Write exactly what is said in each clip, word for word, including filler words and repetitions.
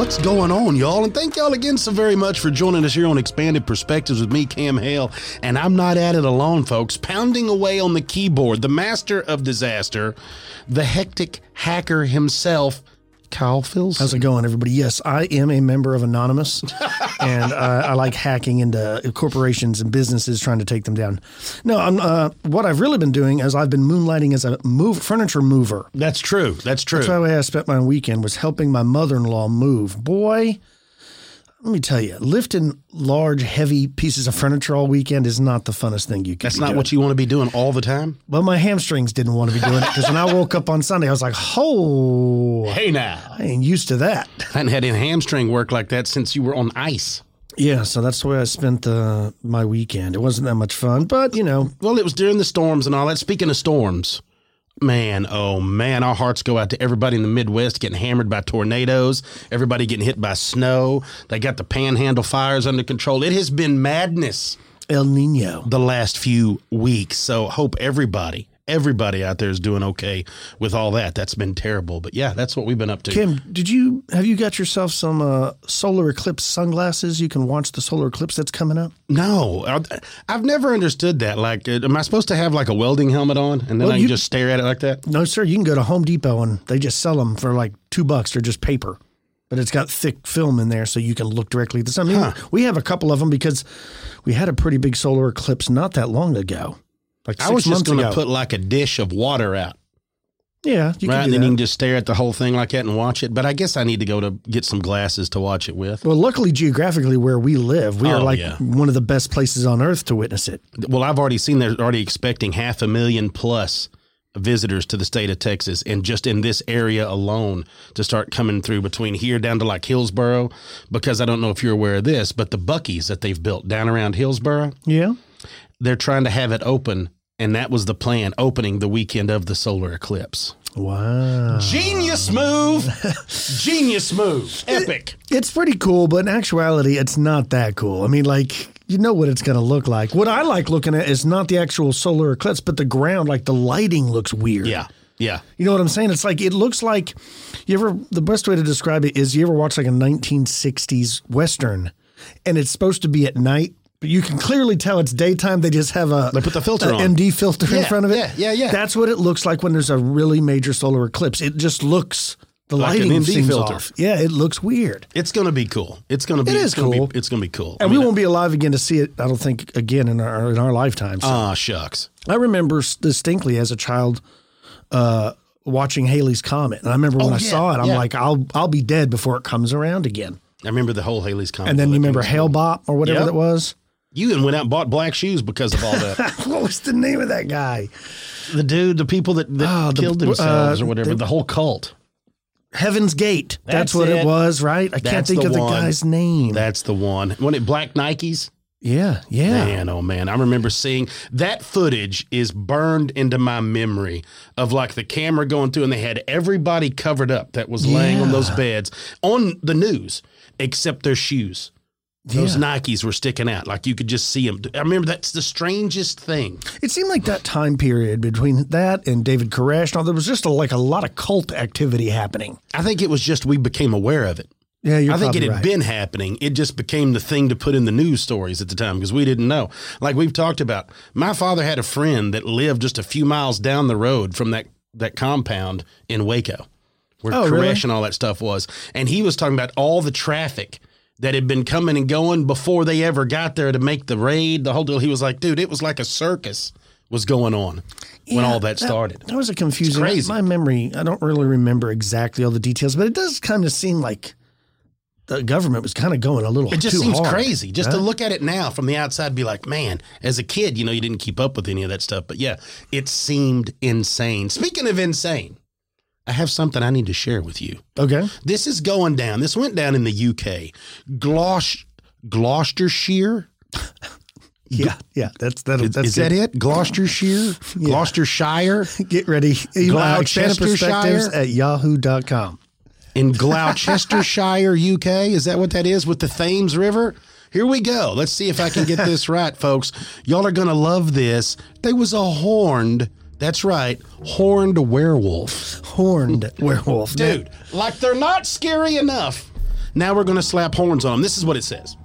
What's going on, y'all? And thank y'all again so very much for joining us here on Expanded Perspectives with me, Cam Hale. And I'm not at it alone, folks. Pounding away on the keyboard, the master of disaster, the hectic hacker himself, Kyle Filson. How's it going, everybody? Yes, I am a member of Anonymous, and uh, I like hacking into corporations and businesses, trying to take them down. No, I'm, uh, what I've really been doing is I've been moonlighting as a move furniture mover. That's true. That's true. That's the way I spent my weekend, was helping my mother-in-law move. Boy, let me tell you, lifting large, heavy pieces of furniture all weekend is not the funnest thing you can do. That's not doing. What you want to be doing all the time? Well, my hamstrings didn't want to be doing it, because when I woke up on Sunday, I was like, oh. Hey now. I ain't used to that. I hadn't had any hamstring work like that since you were on ice. Yeah, so that's the way I spent uh, my weekend. It wasn't that much fun, but, you know. Well, it was during the storms and all that. Speaking of storms, man, oh, man, our hearts go out to everybody in the Midwest getting hammered by tornadoes, everybody getting hit by snow. They got the panhandle fires under control. It has been madness. El Nino. The last few weeks. So hope everybody, everybody out there is doing okay with all that. That's been terrible. But, yeah, that's what we've been up to. Kim, did you have you got yourself some uh, solar eclipse sunglasses? You can watch the solar eclipse that's coming up? No, I've never understood that. Like, am I supposed to have like a welding helmet on and then well, I can you, just stare at it like that? No, sir. You can go to Home Depot and they just sell them for like two bucks. They're just paper, but it's got thick film in there so you can look directly at the sun. I mean, huh. We have a couple of them because we had a pretty big solar eclipse not that long ago. Like six I was just going to put like a dish of water out. Yeah, you right, can and then that. you can just stare at the whole thing like that and watch it. But I guess I need to go to get some glasses to watch it with. Well, luckily, geographically, where we live, we oh, are like yeah. one of the best places on earth to witness it. Well, I've already seen they're already expecting half a million plus visitors to the state of Texas, and just in this area alone to start coming through between here down to like Hillsboro, because I don't know if you're aware of this, but the Buc-ee's that they've built down around Hillsboro, yeah, they're trying to have it open. And that was the plan, opening the weekend of the solar eclipse. Wow. Genius move. Genius move. Epic. It, it's pretty cool, but in actuality, it's not that cool. I mean, like, you know what it's going to look like. What I like looking at is not the actual solar eclipse, but the ground, like the lighting looks weird. Yeah. Yeah. You know what I'm saying? It's like, it looks like, you ever, the best way to describe it is you ever watch like a nineteen sixties Western and it's supposed to be at night. But you can clearly tell it's daytime. They just have a, they put the filter on. M D filter yeah, in front of it. Yeah, yeah, yeah. That's what it looks like when there's a really major solar eclipse. It just looks, the like lighting an M D seems filter. off. Yeah, it looks weird. It's going to be cool. It's going to be. It is it's gonna cool. Be, it's going to be cool. And I mean, we won't be alive again to see it, I don't think, again in our in our lifetimes. Ah, so. Shucks. I remember distinctly as a child uh, watching Halley's Comet. And I remember when oh, I yeah, saw it, I'm yeah. like, I'll I'll be dead before it comes around again. I remember the whole Halley's Comet. And then you remember Hale-Bopp or whatever yep. that was? You even went out and bought black shoes because of all that. What was the name of that guy? The dude, the people that, that oh, killed the, themselves uh, or whatever, the, the whole cult. Heaven's Gate. That's, That's what it. it was, right? I That's can't think the of the one. guy's name. That's the one. When it Black Nikes? Yeah, yeah. Man, oh man. I remember seeing that footage is burned into my memory of like the camera going through and they had everybody covered up that was yeah. laying on those beds on the news except their shoes. Those yeah. Nikes were sticking out. Like you could just see them. I remember that's the strangest thing. It seemed like that time period between that and David Koresh, there was just a, like a lot of cult activity happening. I think it was just we became aware of it. Yeah, you're I think it had right. been happening. It just became the thing to put in the news stories at the time because we didn't know. Like we've talked about, my father had a friend that lived just a few miles down the road from that, that compound in Waco where oh, Koresh really? and all that stuff was. And he was talking about all the traffic that had been coming and going before they ever got there to make the raid, the whole deal. He was like, dude, it was like a circus was going on when yeah, all that started. That, that was a confusing. It's crazy. My memory, I don't really remember exactly all the details, but it does kind of seem like the government was kind of going a little too hard. It just seems hard, crazy. Just huh? to look at it now from the outside, be like, man, as a kid, you know, you didn't keep up with any of that stuff. But yeah, it seemed insane. Speaking of insane, I have something I need to share with you. Okay. This is going down. This went down in the U K. Glouc- Gloucestershire? Yeah, yeah. That's that. Is, that's is that it? Gloucestershire? Yeah. Gloucestershire? Get ready. Email Expanded Perspectives Gloucestershire? at yahoo dot com. In Gloucestershire, U K? Is that what that is with the Thames River? Here we go. Let's see if I can get this right, folks. Y'all are going to love this. There was a horned... That's right. Horned werewolf. Horned werewolf. Dude, like they're not scary enough. Now we're going to slap horns on them. This is what it says.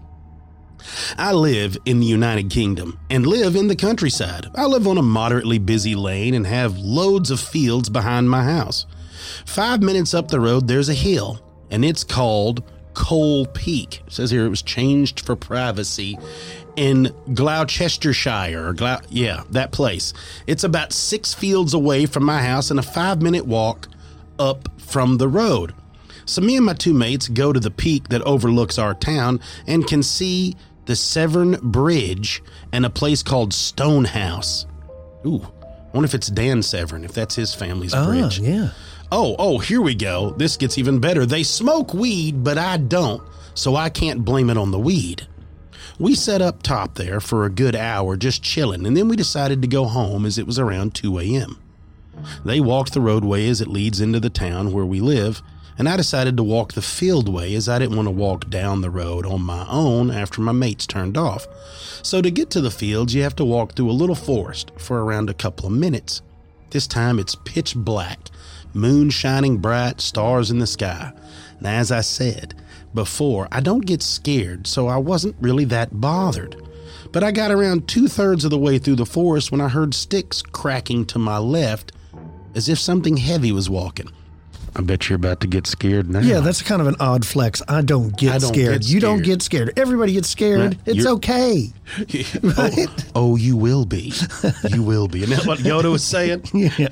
I live in the United Kingdom and live in the countryside. I live on a moderately busy lane and have loads of fields behind my house. Five minutes up the road, there's a hill, and it's called Cole Peak. It says here it was changed for privacy in Gloucestershire. Or Glou- yeah, that place. It's about six fields away from my house and a five-minute walk up from the road. So me and my two mates go to the peak that overlooks our town and can see the Severn Bridge and a place called Stonehouse. Ooh, I wonder if it's Dan Severn, if that's his family's Oh, bridge. yeah. Oh, oh, here we go. This gets even better. They smoke weed, but I don't, so I can't blame it on the weed. We sat up top there for a good hour just chilling, and then we decided to go home as it was around two a.m. They walked the roadway as it leads into the town where we live, and I decided to walk the fieldway as I didn't want to walk down the road on my own after my mates turned off. So to get to the fields, you have to walk through a little forest for around a couple of minutes. This time it's pitch black, moon shining bright, stars in the sky. Now, as I said before, I don't get scared, so I wasn't really that bothered. But I got around two-thirds of the way through the forest when I heard sticks cracking to my left as if something heavy was walking. I bet you're about to get scared now. Yeah, that's kind of an odd flex. I don't get I don't scared. get You don't scared. get scared. Everybody gets scared. Right. It's You're- okay. oh, oh, you will be. You will be. Isn't that what Yoda was saying?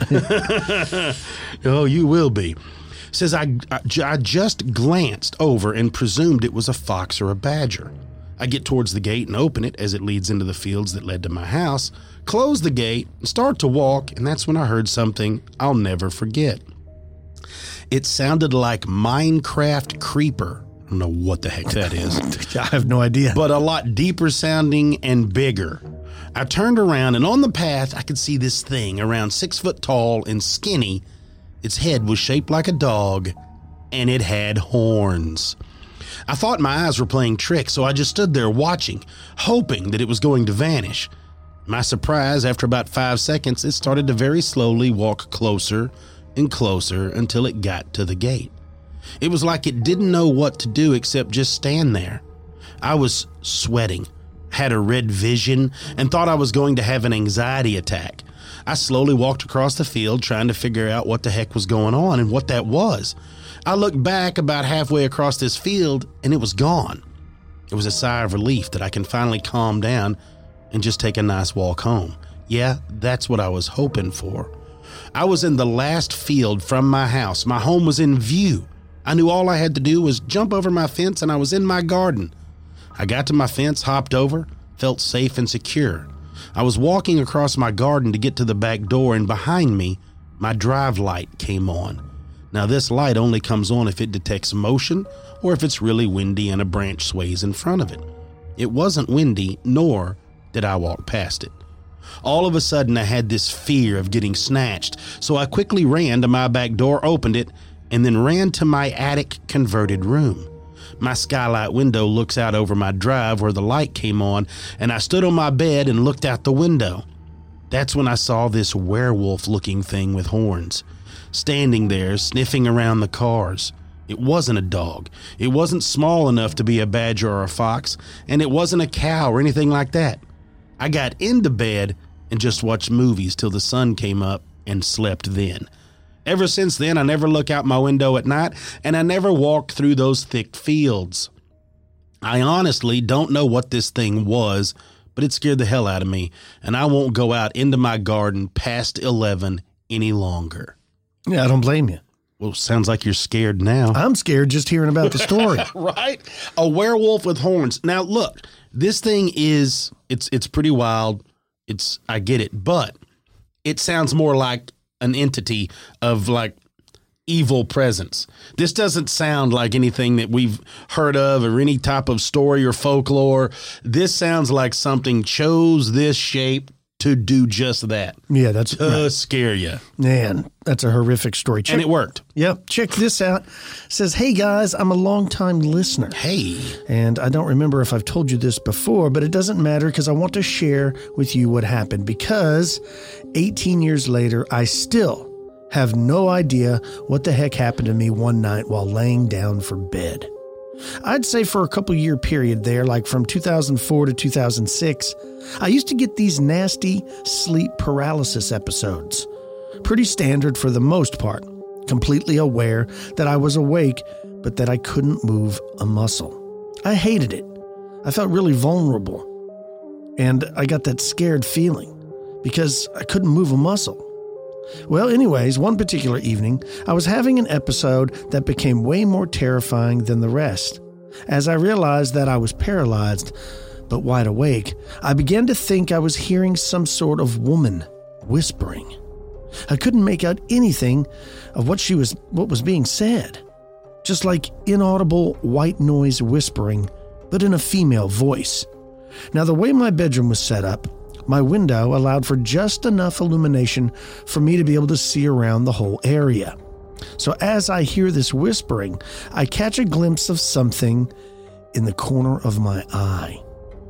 Yeah. Oh, you will be. Says, I, I, I just glanced over and presumed it was a fox or a badger. I get towards the gate and open it as it leads into the fields that led to my house, close the gate, and start to walk, and that's when I heard something I'll never forget. It sounded like Minecraft Creeper. I don't know what the heck that is. I have no idea. But a lot deeper sounding and bigger. I turned around, and on the path, I could see this thing around six foot tall and skinny. Its head was shaped like a dog, and it had horns. I thought my eyes were playing tricks, so I just stood there watching, hoping that it was going to vanish. My surprise, after about five seconds, it started to very slowly walk closer and closer until it got to the gate. It was like it didn't know what to do except just stand there. I was sweating, had a red vision, and thought I was going to have an anxiety attack. I slowly walked across the field trying to figure out what the heck was going on and what that was. I looked back about halfway across this field and it was gone. It was a sigh of relief that I can finally calm down and just take a nice walk home. Yeah, that's what I was hoping for. I was in the last field from my house. My home was in view. I knew all I had to do was jump over my fence and I was in my garden. I got to my fence, hopped over, felt safe and secure. I was walking across my garden to get to the back door, and behind me, my drive light came on. Now, this light only comes on if it detects motion or if it's really windy and a branch sways in front of it. It wasn't windy, nor did I walk past it. All of a sudden, I had this fear of getting snatched, so I quickly ran to my back door, opened it, and then ran to my attic converted room. My skylight window looks out over my drive where the light came on, and I stood on my bed and looked out the window. That's when I saw this werewolf-looking thing with horns, standing there sniffing around the cars. It wasn't a dog. It wasn't small enough to be a badger or a fox, and it wasn't a cow or anything like that. I got into bed and just watched movies till the sun came up and slept then. Ever since then, I never look out my window at night, and I never walk through those thick fields. I honestly don't know what this thing was, but it scared the hell out of me, and I won't go out into my garden past eleven any longer. Yeah, I don't blame you. Well, sounds like you're scared now. I'm scared just hearing about the story. Right? A werewolf with horns. Now, look, this thing is, it's it's pretty wild. It's, I get it, but it sounds more like an entity of like evil presence. This doesn't sound like anything that we've heard of or any type of story or folklore. This sounds like something chose this shape to do just that. Yeah, that's To right. scare you. Man, that's a horrific story. Check, And it worked. Yep. Check this out. It says, hey guys, I'm a longtime listener. Hey. And I don't remember if I've told you this before, but it doesn't matter because I want to share with you what happened, because eighteen years later, I still have no idea what the heck happened to me one night while laying down for bed. I'd say for a couple year period there, like from two thousand four to two thousand six, I used to get these nasty sleep paralysis episodes. Pretty standard for the most part, completely aware that I was awake, but that I couldn't move a muscle. I hated it. I felt really vulnerable. And I got that scared feeling because I couldn't move a muscle. Well, anyways, one particular evening, I was having an episode that became way more terrifying than the rest. As I realized that I was paralyzed, but wide awake, I began to think I was hearing some sort of woman whispering. I couldn't make out anything of what she was, what was being said. Just like inaudible white noise whispering, but in a female voice. Now, the way my bedroom was set up, my window allowed for just enough illumination for me to be able to see around the whole area. So as I hear this whispering, I catch a glimpse of something in the corner of my eye.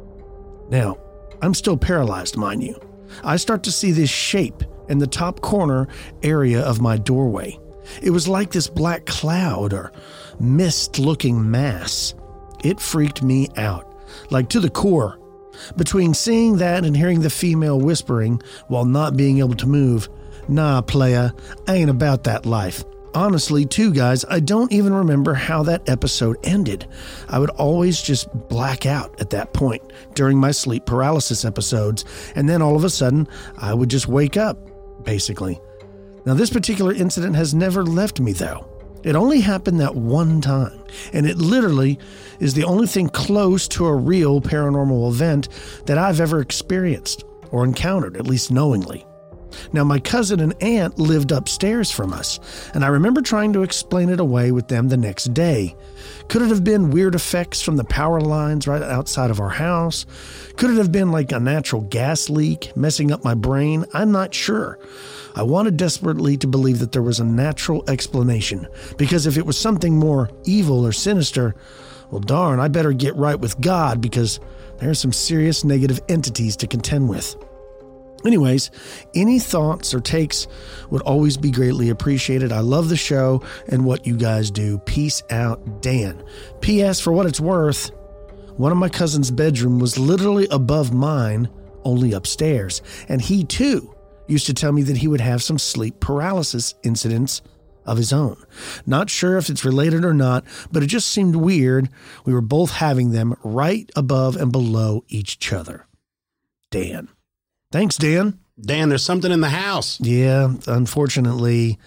Now, I'm still paralyzed, mind you. I start to see this shape in the top corner area of my doorway. It was like this black cloud or mist-looking mass. It freaked me out, like to the core. Between seeing that and hearing the female whispering while not being able to move, nah, playa, I ain't about that life. Honestly, too, guys, I don't even remember how that episode ended. I would always just black out at that point during my sleep paralysis episodes, and then all of a sudden, I would just wake up, basically. Now, this particular incident has never left me, though. It only happened that one time, and it literally is the only thing close to a real paranormal event that I've ever experienced or encountered, at least knowingly. Now, my cousin and aunt lived upstairs from us, and I remember trying to explain it away with them the next day. Could it have been weird effects from the power lines right outside of our house? Could it have been like a natural gas leak messing up my brain? I'm not sure. I wanted desperately to believe that there was a natural explanation, because if it was something more evil or sinister, well, darn, I better get right with God, because there are some serious negative entities to contend with. Anyways, any thoughts or takes would always be greatly appreciated. I love the show and what you guys do. Peace out, Dan. P S. For what it's worth, one of my cousin's bedroom was literally above mine, only upstairs. And he, too, used to tell me that he would have some sleep paralysis incidents of his own. Not sure if it's related or not, but it just seemed weird. We were both having them right above and below each other. Dan. Thanks, Dan. Dan, there's something in the house. Yeah, unfortunately,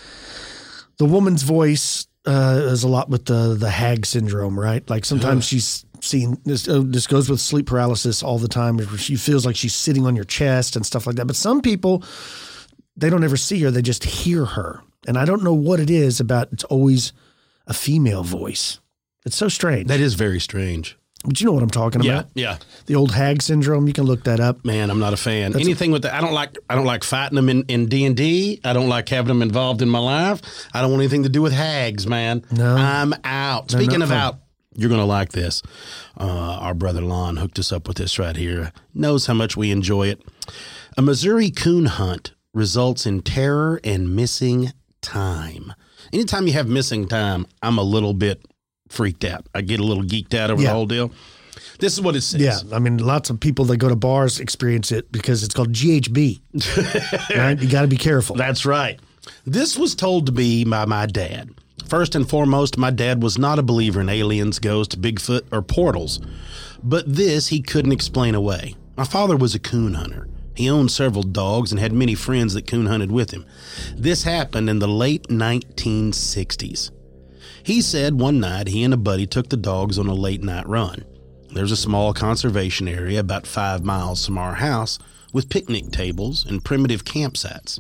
the woman's voice uh, is a lot with the the hag syndrome, right? Like sometimes she's seen this. Uh, this goes with sleep paralysis all the time. She feels like she's sitting on your chest and stuff like that. But some people, they don't ever see her; they just hear her. And I don't know what it is about. It's always a female voice. It's so strange. That is very strange. But you know what I'm talking Yeah, about? yeah. The old hag syndrome. You can look that up. Man, I'm not a fan. That's Anything with that, I don't like. I don't like fighting them in in D and D. I don't like having them involved in my life. I don't want anything to do with hags, man. No. I'm out. They're Speaking not of fun. out, you're gonna like this. Uh, our brother Lon hooked us up with this right here. Knows how much we enjoy it. A Missouri coon hunt results in terror and missing time. Anytime you have missing time, I'm a little bit freaked out. I get a little geeked out over Yeah. the whole deal. This is what it says. Yeah, I mean, lots of people that go to bars experience it because it's called G H B. Right? You got to be careful. That's right. This was told to me by my dad. First and foremost, my dad was not a believer in aliens, ghosts, Bigfoot, or portals. But this he couldn't explain away. My father was a coon hunter. He owned several dogs and had many friends that coon hunted with him. This happened in the late nineteen sixties. He said one night he and a buddy took the dogs on a late night run. There's a small conservation area about five miles from our house with picnic tables and primitive campsites.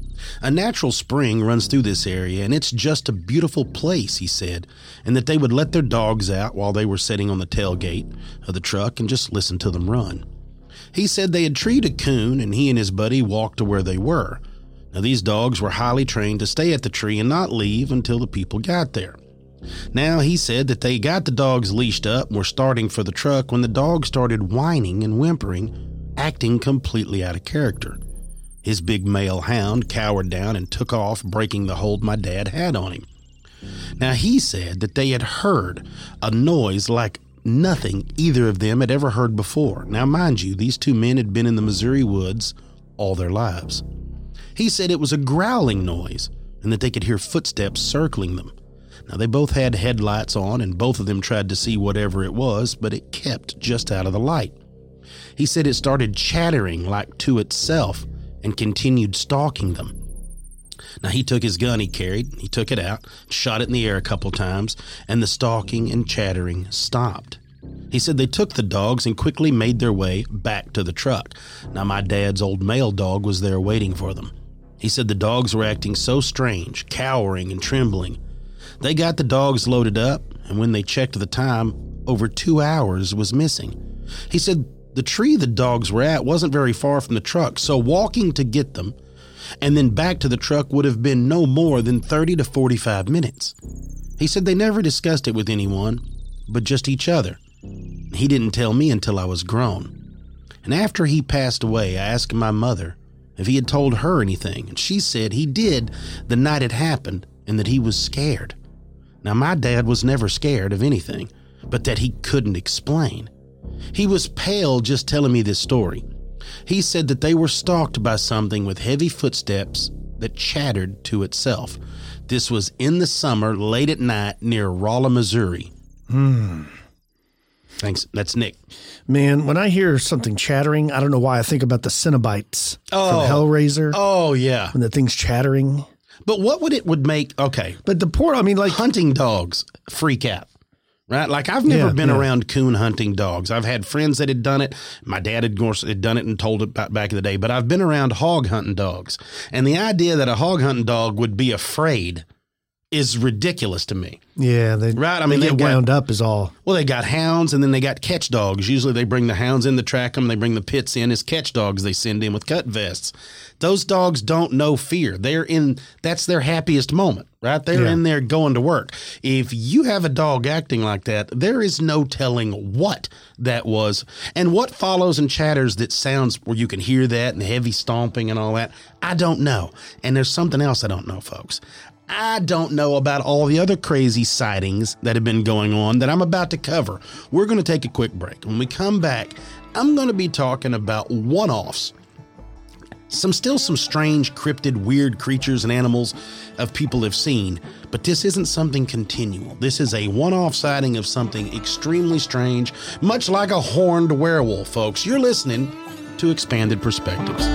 A natural spring runs through this area, and it's just a beautiful place, he said, and that they would let their dogs out while they were sitting on the tailgate of the truck and just listen to them run. He said they had treed a coon, and he and his buddy walked to where they were. Now, these dogs were highly trained to stay at the tree and not leave until the people got there. Now, he said that they got the dogs leashed up and were starting for the truck when the dog started whining and whimpering, acting completely out of character. His big male hound cowered down and took off, breaking the hold my dad had on him. Now, he said that they had heard a noise like nothing either of them had ever heard before. Now, mind you, these two men had been in the Missouri woods all their lives. He said it was a growling noise and that they could hear footsteps circling them. Now, they both had headlights on and both of them tried to see whatever it was, but it kept just out of the light. He said it started chattering like to itself and continued stalking them. Now, he took his gun he carried, he took it out, shot it in the air a couple times, and the stalking and chattering stopped. He said they took the dogs and quickly made their way back to the truck. Now, my dad's old male dog was there waiting for them. He said the dogs were acting so strange, cowering and trembling. They got the dogs loaded up, and when they checked the time, over two hours was missing. He said the tree the dogs were at wasn't very far from the truck, so walking to get them and then back to the truck would have been no more than thirty to forty-five minutes. He said they never discussed it with anyone, but just each other. He didn't tell me until I was grown. And after he passed away, I asked my mother if he had told her anything, and she said he did the night it happened and that he was scared. Now, my dad was never scared of anything, but that he couldn't explain. He was pale just telling me this story. He said that they were stalked by something with heavy footsteps that chattered to itself. This was in the summer, late at night, near Rolla, Missouri. Hmm. Thanks. That's Nick. Man, when I hear something chattering, I don't know why I think about the Cenobites oh. from Hellraiser. Oh, yeah. When the thing's chattering. But what would it would make, okay. But the poor, I mean, like. Hunting dogs freak out. Right? Like, I've never Yeah, been yeah. around coon hunting dogs. I've had friends that had done it. My dad had, of course, had done it and told it back, back in the day. But I've been around hog hunting dogs. And the idea that a hog hunting dog would be afraid is ridiculous to me. Yeah, they, Right, I mean, they they've get got- wound up is all. Well, they got hounds, and then they got catch dogs. Usually they bring the hounds in to track them. They bring the pits in as catch dogs they send in with cut vests. Those dogs don't know fear. They're in, that's their happiest moment, right? They're Yeah. in there going to work. If you have a dog acting like that, there is no telling what that was. And what follows and chatters that sounds where you can hear that and heavy stomping and all that, I don't know. And there's something else I don't know, folks. I don't know about all the other crazy sightings that have been going on that I'm about to cover. We're going to take a quick break. When we come back, I'm going to be talking about one-offs. Some still some strange, cryptid, weird creatures and animals of people have seen, but this isn't something continual. This is a one-off sighting of something extremely strange, much like a horned werewolf, folks. You're listening to Expanded Perspectives.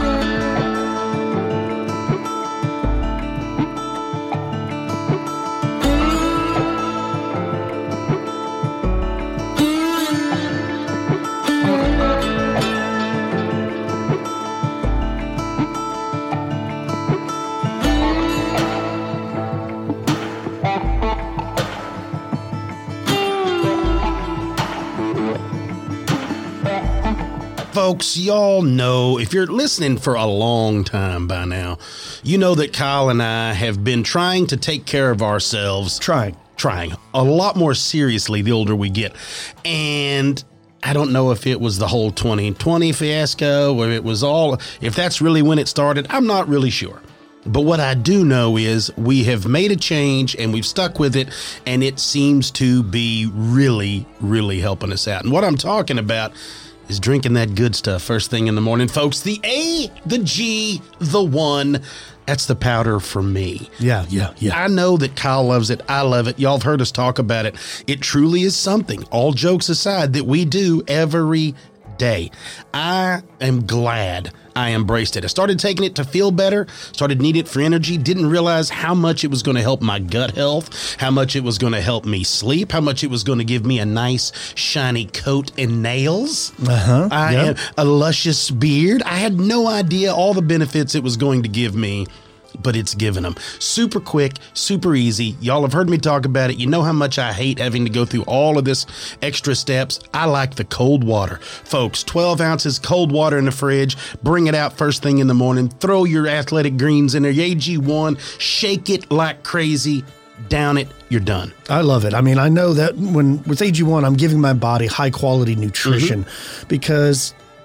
Folks, y'all know, if you're listening for a long time by now, you know that Kyle and I have been trying to take care of ourselves. Trying. Trying a lot more seriously the older we get. And I don't know if it was the whole twenty twenty fiasco or it was all, if that's really when it started, I'm not really sure. But what I do know is we have made a change and we've stuck with it, and it seems to be really, really helping us out. And what I'm talking about is drinking that good stuff first thing in the morning, folks. The A, the G, the one. That's the powder for me. Yeah, yeah, yeah. I know that Kyle loves it. I love it. Y'all have heard us talk about it. It truly is something, all jokes aside, that we do every day. I am glad I embraced it. I started taking it to feel better, started needing it for energy, didn't realize how much it was going to help my gut health, how much it was going to help me sleep, how much it was going to give me a nice shiny coat and nails. Uh-huh. I Yep. had a luscious beard. I had no idea all the benefits it was going to give me, but it's given them. Super quick, super easy. Y'all have heard me talk about it. You know how much I hate having to go through all of this extra steps. I like the cold water. Folks, twelve ounces cold water in the fridge. Bring it out first thing in the morning. Throw your athletic greens in there. Your A G one. Shake it like crazy. Down it. You're done. I love it. I mean, I know that when with A G one, I'm giving my body high quality nutrition Mm-hmm. because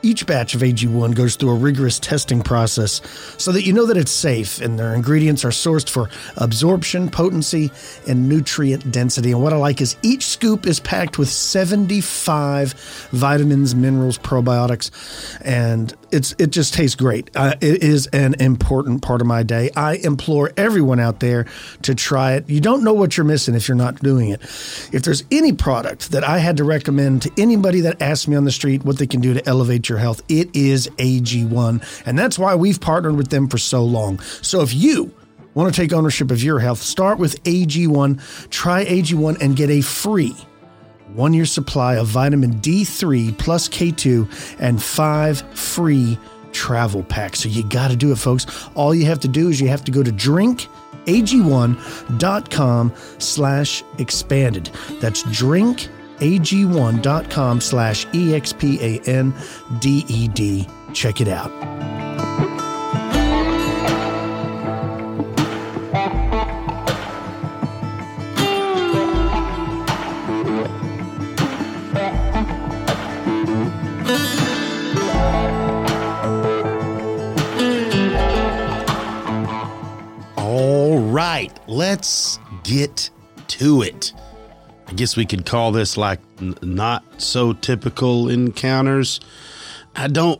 Each batch of A G one goes through a rigorous testing process so that you know that it's safe, and their ingredients are sourced for absorption, potency, and nutrient density. And what I like is each scoop is packed with seventy-five vitamins, minerals, probiotics, and it's it just tastes great. Uh, it is an important part of my day. I implore everyone out there to try it. You don't know what you're missing if you're not doing it. If there's any product that I had to recommend to anybody that asks me on the street what they can do to elevate your health, it is A G one. And that's why we've partnered with them for so long. So if you want to take ownership of your health, start with A G one. Try A G one and get a free one-year supply of vitamin D three plus K two and five free travel packs. So you got to do it, folks. All you have to do is you have to go to drink A G one dot com slash expanded. That's drink A G one dot com slash E X P A N D E D. Check it out. All right, let's get to it. I guess we could call this like n- not so typical encounters. I don't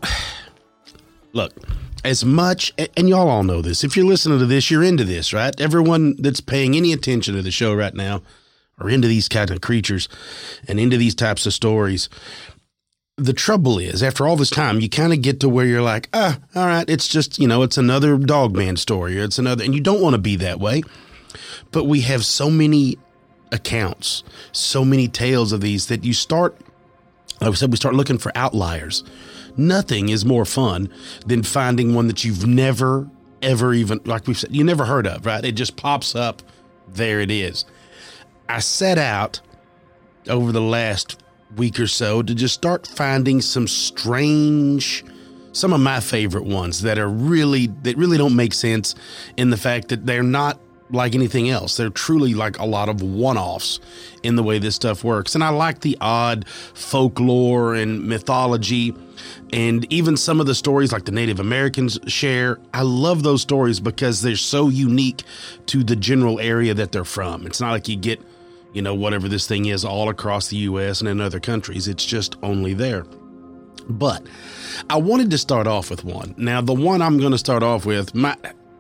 look as much, and y'all all know this. If you're listening to this, you're into this, right? Everyone that's paying any attention to the show right now are into these kind of creatures and into these types of stories. The trouble is, after all this time, you kind of get to where you're like, ah, all right, it's just, you know, it's another Dogman story, or it's another, and you don't want to be that way. But we have so many accounts, so many tales of these that you start, like I said, we start looking for outliers. Nothing is more fun than finding one that you've never, ever even, like we've said, you never heard of, right? It just pops up. There it is. I set out over the last week or so to just start finding some strange, some of my favorite ones that are really, that really don't make sense in the fact that they're not like anything else. They're truly like a lot of one-offs in the way this stuff works. And I like the odd folklore and mythology, and even some of the stories like the Native Americans share. I love those stories because they're so unique to the general area that they're from. It's not like you get, you know, whatever this thing is all across the U S and in other countries. It's just only there. But I wanted to start off with one. Now, the one I'm going to start off with, my,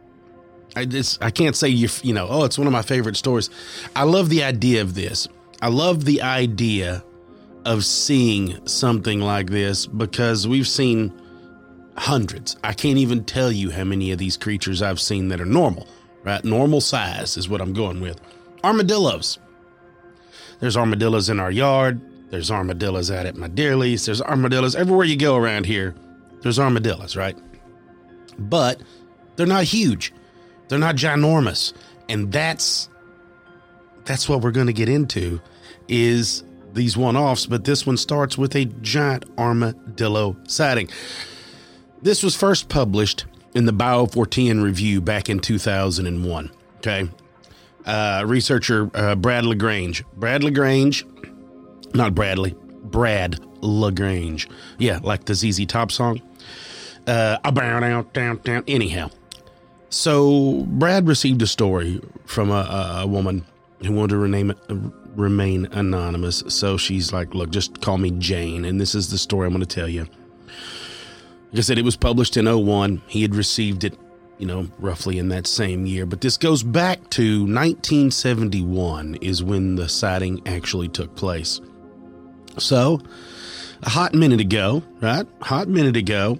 I just, I can't say, you you know, oh, it's one of my favorite stories. I love the idea of this. I love the idea of seeing something like this because we've seen hundreds. I can't even tell you how many of these creatures I've seen that are normal, right? Normal size is what I'm going with. Armadillos. There's armadillos in our yard. There's armadillos out at my deer lease. There's armadillos everywhere you go around here. There's armadillos, right? But they're not huge. They're not ginormous. And that's that's what we're going to get into is these one-offs. But this one starts with a giant armadillo sighting. This was first published in the BioFortean Review back in two thousand one. Okay. Uh, researcher uh, Brad LaGrange. Brad LaGrange, not Bradley, Brad LaGrange. Yeah, like the Z Z Top song. Uh, down, down, down. Anyhow, so Brad received a story from a, a woman who wanted to rename it, uh, remain anonymous. So she's like, look, just call me Jane. And this is the story I'm going to tell you. Like I said, it was published in oh one. He had received it, you know, roughly in that same year. But this goes back to nineteen seventy-one is when the sighting actually took place. So a hot minute ago, right? Hot minute ago,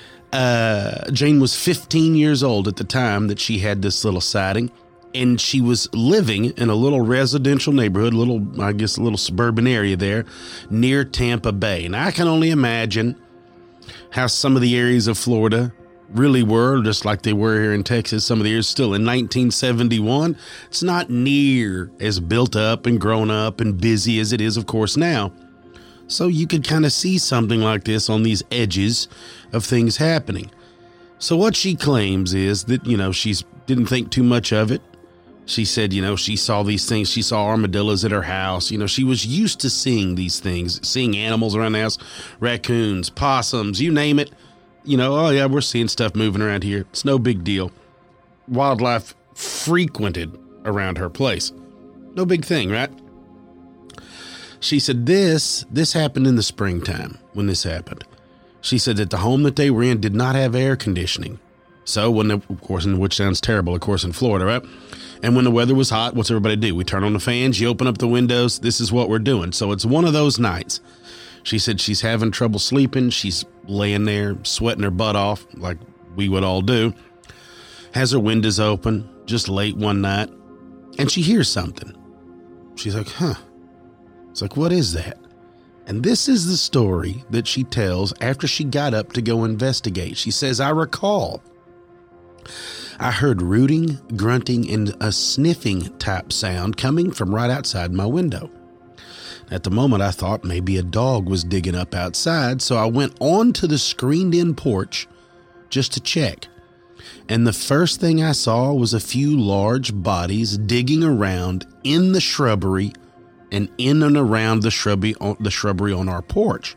uh, Jane was fifteen years old at the time that she had this little sighting. And she was living in a little residential neighborhood, little, I guess, a little suburban area there near Tampa Bay. And I can only imagine how some of the areas of Florida really were, just like they were here in Texas. Some of the areas still in nineteen seventy-one. It's not near as built up and grown up and busy as it is, of course, now. So you could kind of see something like this on these edges of things happening. So what she claims is that, you know, she's didn't think too much of it. She said, you know, she saw these things. She saw armadillos at her house. You know, she was used to seeing these things, seeing animals around the house, raccoons, possums, you name it. You know, oh, yeah, we're seeing stuff moving around here. It's no big deal. Wildlife frequented around her place. No big thing, right? She said this, this happened in the springtime when this happened. She said that the home that they were in did not have air conditioning. So when, the, of course, which sounds terrible, of course, in Florida, right? And when the weather was hot, what's everybody do? We turn on the fans, you open up the windows. This is what we're doing. So it's one of those nights. She said she's having trouble sleeping. She's laying there, sweating her butt off, like we would all do. Has her windows open, just late one night. And she hears something. She's like, huh. It's like, what is that? And this is the story that she tells after she got up to go investigate. She says, I recall I heard rooting, grunting, and a sniffing type sound coming from right outside my window. At the moment, I thought maybe a dog was digging up outside, so I went on to the screened-in porch just to check. And the first thing I saw was a few large bodies digging around in the shrubbery and in and around the shrubbery, the shrubbery on our porch.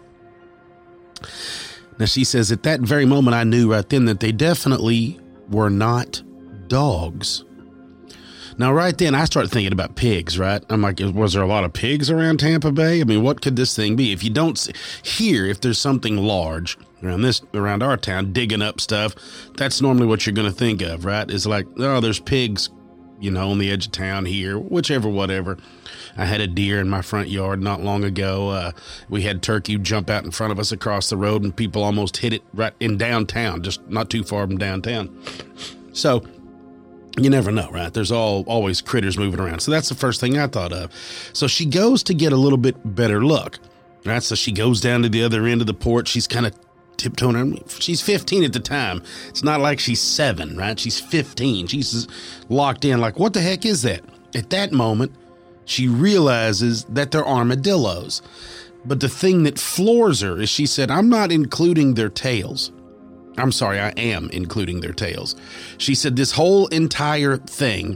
Now, she says, at that very moment, I knew right then that they definitely were not dogs. Now, right then, I started thinking about pigs, right? I'm like, was there a lot of pigs around Tampa Bay? I mean, what could this thing be? If you don't see, here, if there's something large around this, around our town, digging up stuff, that's normally what you're going to think of, right? It's like, oh, there's pigs, you know, on the edge of town here, whichever, whatever. I had a deer in my front yard not long ago. Uh, we had turkey jump out in front of us across the road, and people almost hit it right in downtown, just not too far from downtown. So you never know, right? There's all always critters moving around. So that's the first thing I thought of. So she goes to get a little bit better look, right? So she goes down to the other end of the porch. She's kind of tiptoeing around. She's fifteen at the time. It's not like she's seven, right? She's fifteen. She's locked in like, what the heck is that? At that moment, she realizes that they're armadillos. But the thing that floors her is she said, I'm not including their tails. I'm sorry, I am including their tails. She said this whole entire thing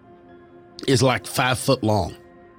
is like five foot long.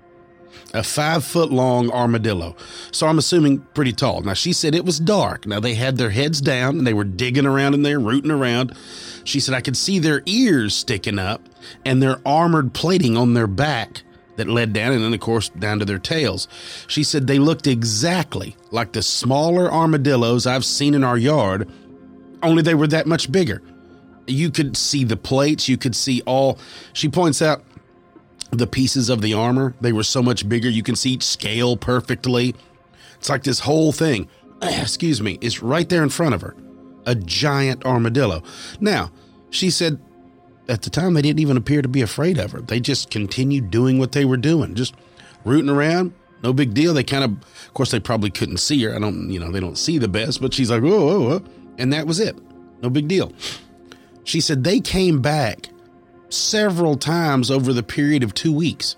A five foot long armadillo. So I'm assuming pretty tall. Now, she said it was dark. Now, they had their heads down and they were digging around in there, rooting around. She said I could see their ears sticking up and their armored plating on their back that led down, and then, of course, down to their tails. She said they looked exactly like the smaller armadillos I've seen in our yard, only they were that much bigger. You could see the plates. You could see all. She points out the pieces of the armor. They were so much bigger. You can see each scale perfectly. It's like this whole thing, excuse me, is right there in front of her. A giant armadillo. Now, she said, at the time, they didn't even appear to be afraid of her. They just continued doing what they were doing, just rooting around. No big deal. They kind of, of course, they probably couldn't see her. I don't, you know, they don't see the best, but she's like, whoa, whoa, whoa. And that was it. No big deal. She said they came back several times over the period of two weeks.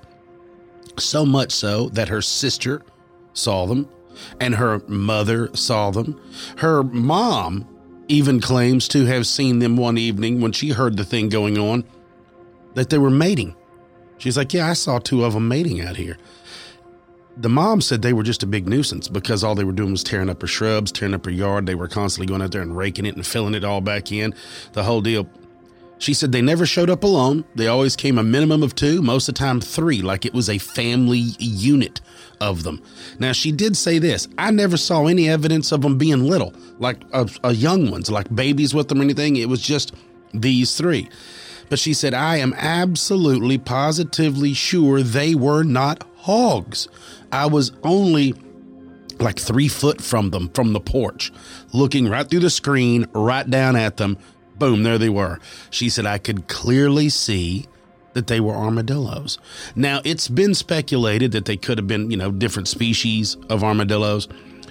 So much so that her sister saw them and her mother saw them. Her mom even claims to have seen them one evening when she heard the thing going on, that they were mating. She's like, yeah, I saw two of them mating out here. The mom said they were just a big nuisance because all they were doing was tearing up her shrubs, tearing up her yard. They were constantly going out there and raking it and filling it all back in, the whole deal. She said they never showed up alone. They always came a minimum of two, most of the time three, like it was a family unit of them. Now, she did say this. I never saw any evidence of them being little, like a, a young ones, like babies with them or anything. It was just these three. But she said, I am absolutely positively sure they were not hogs. I was only like three foot from them, from the porch, looking right through the screen, right down at them. Boom, there they were. She said, I could clearly see that they were armadillos. Now, it's been speculated that they could have been, you know, different species of armadillos.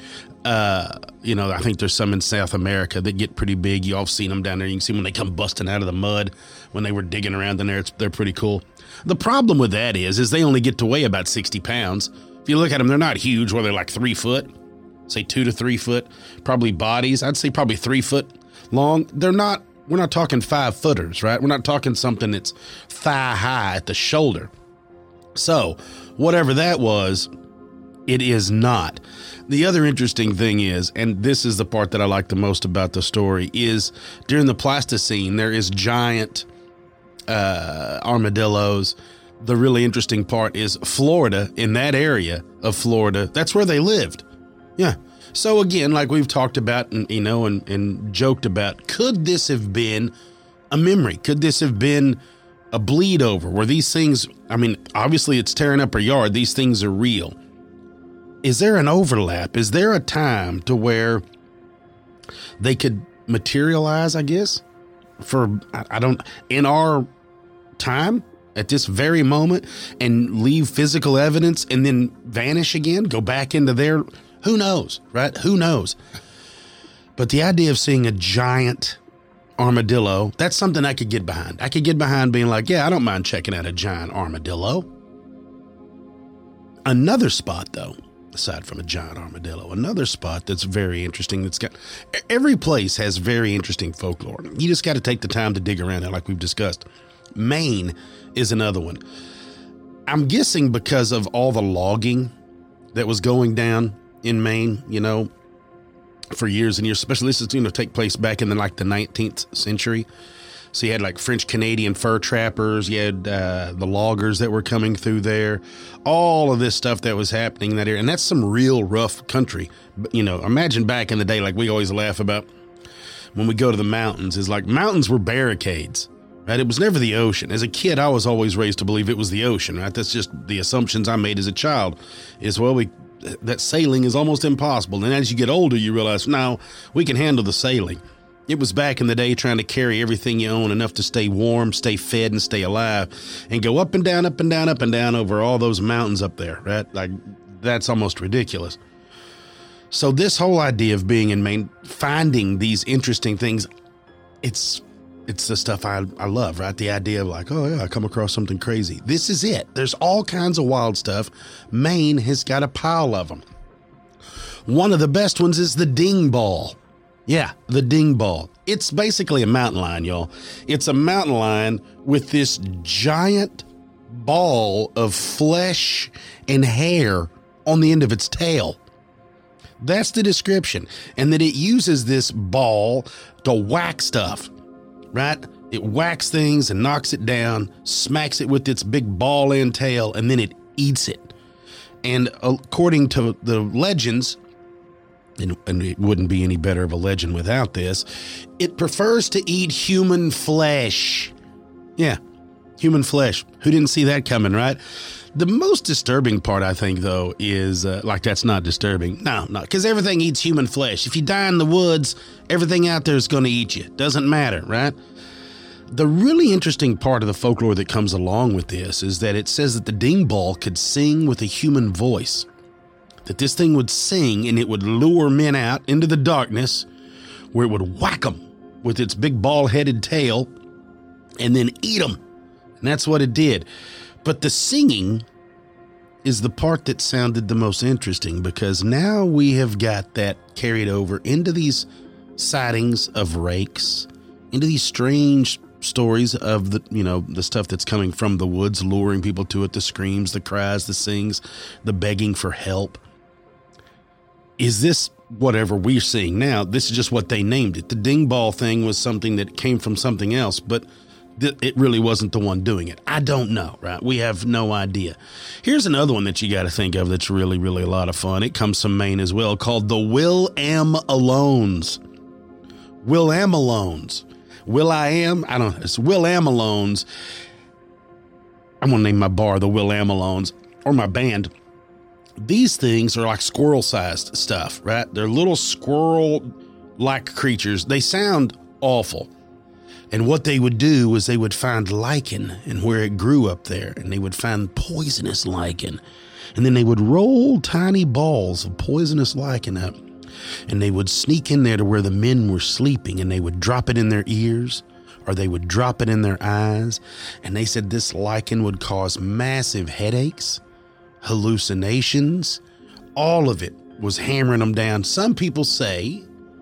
Uh, you know, I think there's some in South America that get pretty big. You all have seen them down there. You can see when they come busting out of the mud when they were digging around in there. It's, they're pretty cool. The problem with that is, is they only get to weigh about sixty pounds. If you look at them, they're not huge, where they're like three foot, say two to three foot, probably bodies. I'd say probably three foot long. They're not we're not talking five footers, right? We're not talking something that's thigh high at the shoulder. So whatever that was, it is not. The other interesting thing is, and this is the part that I like the most about the story, is during the Pleistocene, there is giant uh, armadillos. The really interesting part is Florida, in that area of Florida, that's where they lived. Yeah. So again, like we've talked about and, you know, and, and joked about, could this have been a memory? Could this have been a bleed over where these things, I mean, obviously it's tearing up our yard. These things are real. Is there an overlap? Is there a time to where they could materialize, I guess, for, I, I don't, in our time at this very moment and leave physical evidence and then vanish again, go back into their, who knows, right? Who knows? But the idea of seeing a giant armadillo, that's something I could get behind. I could get behind being like, yeah, I don't mind checking out a giant armadillo. Another spot, though, aside from a giant armadillo, another spot that's very interesting, that's got, every place has very interesting folklore. You just got to take the time to dig around it, like we've discussed. Maine is another one. I'm guessing because of all the logging that was going down in Maine, you know, for years and years, especially this is going to take place back in the, like the nineteenth century. So you had like French Canadian fur trappers, you had uh, the loggers that were coming through there, all of this stuff that was happening in that area. And that's some real rough country. You know, imagine back in the day, like we always laugh about when we go to the mountains, is like mountains were barricades, right? It was never the ocean. As a kid, I was always raised to believe it was the ocean, right? That's just the assumptions I made as a child is, well, we, that sailing is almost impossible. And as you get older, you realize, no, we can handle the sailing. It was back in the day trying to carry everything you own enough to stay warm, stay fed, and stay alive, and go up and down, up and down, up and down over all those mountains up there, right? Like, that's almost ridiculous. So this whole idea of being in Maine, finding these interesting things, it's it's the stuff I, I love, right? The idea of like, oh, yeah, I come across something crazy. This is it. There's all kinds of wild stuff. Maine has got a pile of them. One of the best ones is the ding ball. Yeah, the ding ball. It's basically a mountain lion, y'all. It's a mountain lion with this giant ball of flesh and hair on the end of its tail. That's the description. And that it uses this ball to whack stuff, right? It whacks things and knocks it down, smacks it with its big ball end tail, and then it eats it. And according to the legends, And, and it wouldn't be any better of a legend without this, it prefers to eat human flesh. Yeah, human flesh. Who didn't see that coming, right? The most disturbing part, I think, though, is, uh, like, that's not disturbing. No, no, because everything eats human flesh. If you die in the woods, everything out there is going to eat you. Doesn't matter, right? The really interesting part of the folklore that comes along with this is that it says that the ding ball could sing with a human voice. That this thing would sing and it would lure men out into the darkness where it would whack them with its big ball-headed tail and then eat them. And that's what it did. But the singing is the part that sounded the most interesting, because now we have got that carried over into these sightings of rakes, into these strange stories of the, you know, the stuff that's coming from the woods, luring people to it, the screams, the cries, the sings, the begging for help. Is this whatever we're seeing now? This is just what they named it. The ding ball thing was something that came from something else, but th- it really wasn't the one doing it. I don't know, right? We have no idea. Here's another one that you got to think of that's really, really a lot of fun. It comes from Maine as well, called the Will-am-alones. Will-am-alones. Will-I-am? I don't know. It's Will-am-alones. I'm going to name my bar the Will-am-alones, or my band. These things are like squirrel-sized stuff, right? They're little squirrel-like creatures. They sound awful. And what they would do was they would find lichen and where it grew up there, and they would find poisonous lichen. And then they would roll tiny balls of poisonous lichen up, and they would sneak in there to where the men were sleeping, and they would drop it in their ears, or they would drop it in their eyes. And they said this lichen would cause massive headaches, hallucinations. All of it was hammering them down. Some people say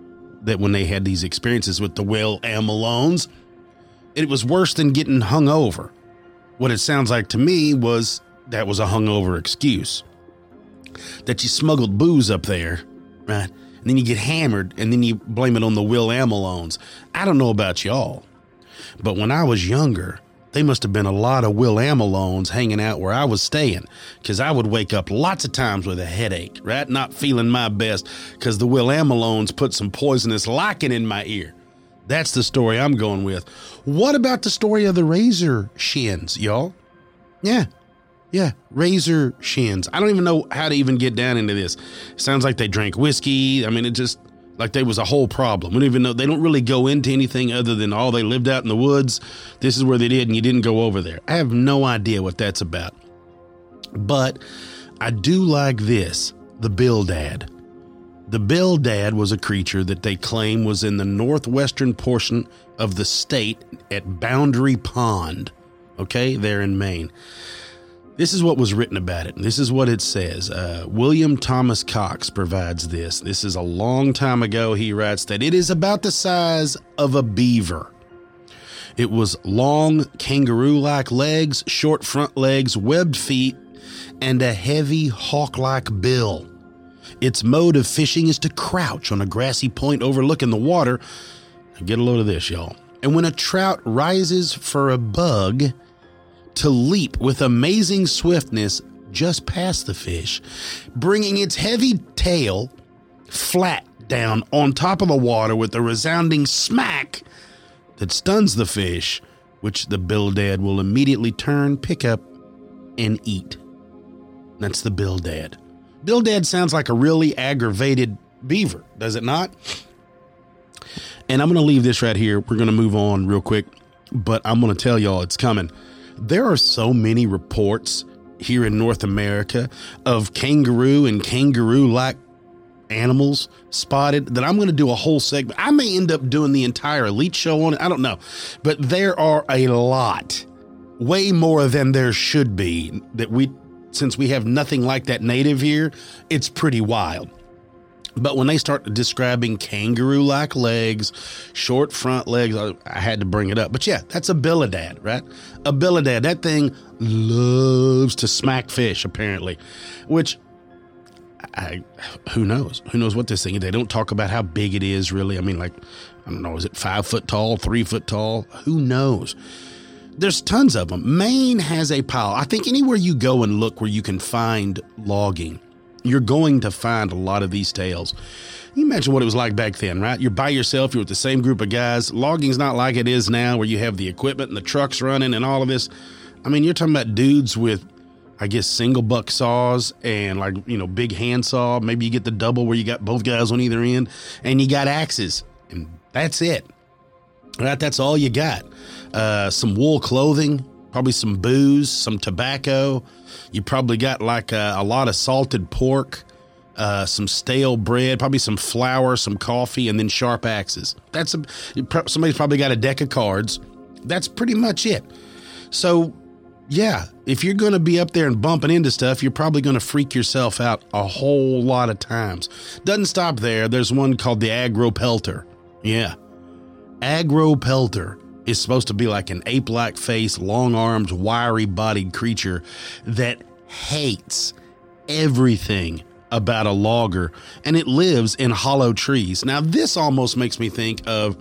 that when they had these experiences with the Will Amalones, it was worse than getting hung over. What it sounds like to me was that was a hungover excuse. That you smuggled booze up there, right? And then you get hammered, and then you blame it on the Will Amalones. I don't know about y'all, but when I was younger, they must have been a lot of Will Amalones hanging out where I was staying, because I would wake up lots of times with a headache, right? Not feeling my best because the Will Amalones put some poisonous lichen in my ear. That's the story I'm going with. What about the story of the razor shins, y'all? Yeah. Yeah, razor shins. I don't even know how to even get down into this. Sounds like they drank whiskey. I mean, it just like there was a whole problem. We don't even know. They don't really go into anything other than, oh, they lived out in the woods. This is where they did, and you didn't go over there. I have no idea what that's about. But I do like this, the Bildad. The Bildad was a creature that they claim was in the northwestern portion of the state at Boundary Pond, okay, there in Maine. This is what was written about it. This is what it says. Uh, William Thomas Cox provides this. This is a long time ago. He writes that it is about the size of a beaver. It was long, kangaroo-like legs, short front legs, webbed feet, and a heavy hawk-like bill. Its mode of fishing is to crouch on a grassy point overlooking the water. Get a load of this, y'all. And when a trout rises for a bug, to leap with amazing swiftness just past the fish, bringing its heavy tail flat down on top of the water with a resounding smack that stuns the fish, which the Bildad will immediately turn, pick up, and eat. That's the Bildad. Bildad sounds like a really aggravated beaver, does it not? And I'm going to leave this right here. We're going to move on real quick, but I'm going to tell y'all it's coming. There are so many reports here in North America of kangaroo and kangaroo-like animals spotted that I'm going to do a whole segment. I may end up doing the entire Elite show on it. I don't know. But there are a lot, way more than there should be, that we, since we have nothing like that native here, it's pretty wild. But when they start describing kangaroo-like legs, short front legs, I, I had to bring it up. But yeah, that's a Bildad, right? A Bildad. That thing loves to smack fish, apparently, which I, who knows? Who knows what this thing is? They don't talk about how big it is, really. I mean, like, I don't know, is it five foot tall, three foot tall? Who knows? There's tons of them. Maine has a pile. I think anywhere you go and look where you can find logging, you're going to find a lot of these tales. Can you imagine what it was like back then, right? You're by yourself. You're with the same group of guys. Logging's not like it is now where you have the equipment and the trucks running and all of this. I mean, you're talking about dudes with, I guess, single buck saws and like, you know, big hand saw. Maybe you get the double where you got both guys on either end and you got axes and that's it. Right? That's all you got. Uh, some wool clothing, probably some booze, some tobacco. You probably got like a, a lot of salted pork, uh, some stale bread, probably some flour, some coffee, and then sharp axes. That's a, somebody's probably got a deck of cards. That's pretty much it. So, yeah, if you're going to be up there and bumping into stuff, you're probably going to freak yourself out a whole lot of times. Doesn't stop there. There's one called the Agropelter. Yeah. Agropelter is supposed to be like an ape-like face, long-armed, wiry-bodied creature that hates everything about a logger, and it lives in hollow trees. Now, this almost makes me think of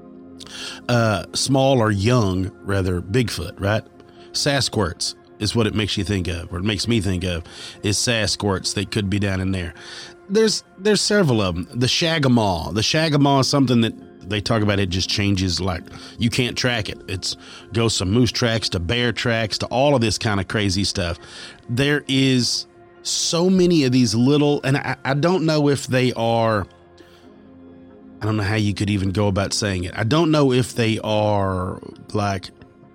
uh, small or young, rather, Bigfoot, right? Sasquatches is what it makes you think of, or it makes me think of, is Sasquatches. They could be down in there. There's there's several of them. The Shagamaw. The Shagamaw is something that they talk about. It just changes, like you can't track it. It's goes from moose tracks to bear tracks to all of this kind of crazy stuff. There is so many of these little, and I, I don't know if they are, I don't know how you could even go about saying it. I don't know if they are like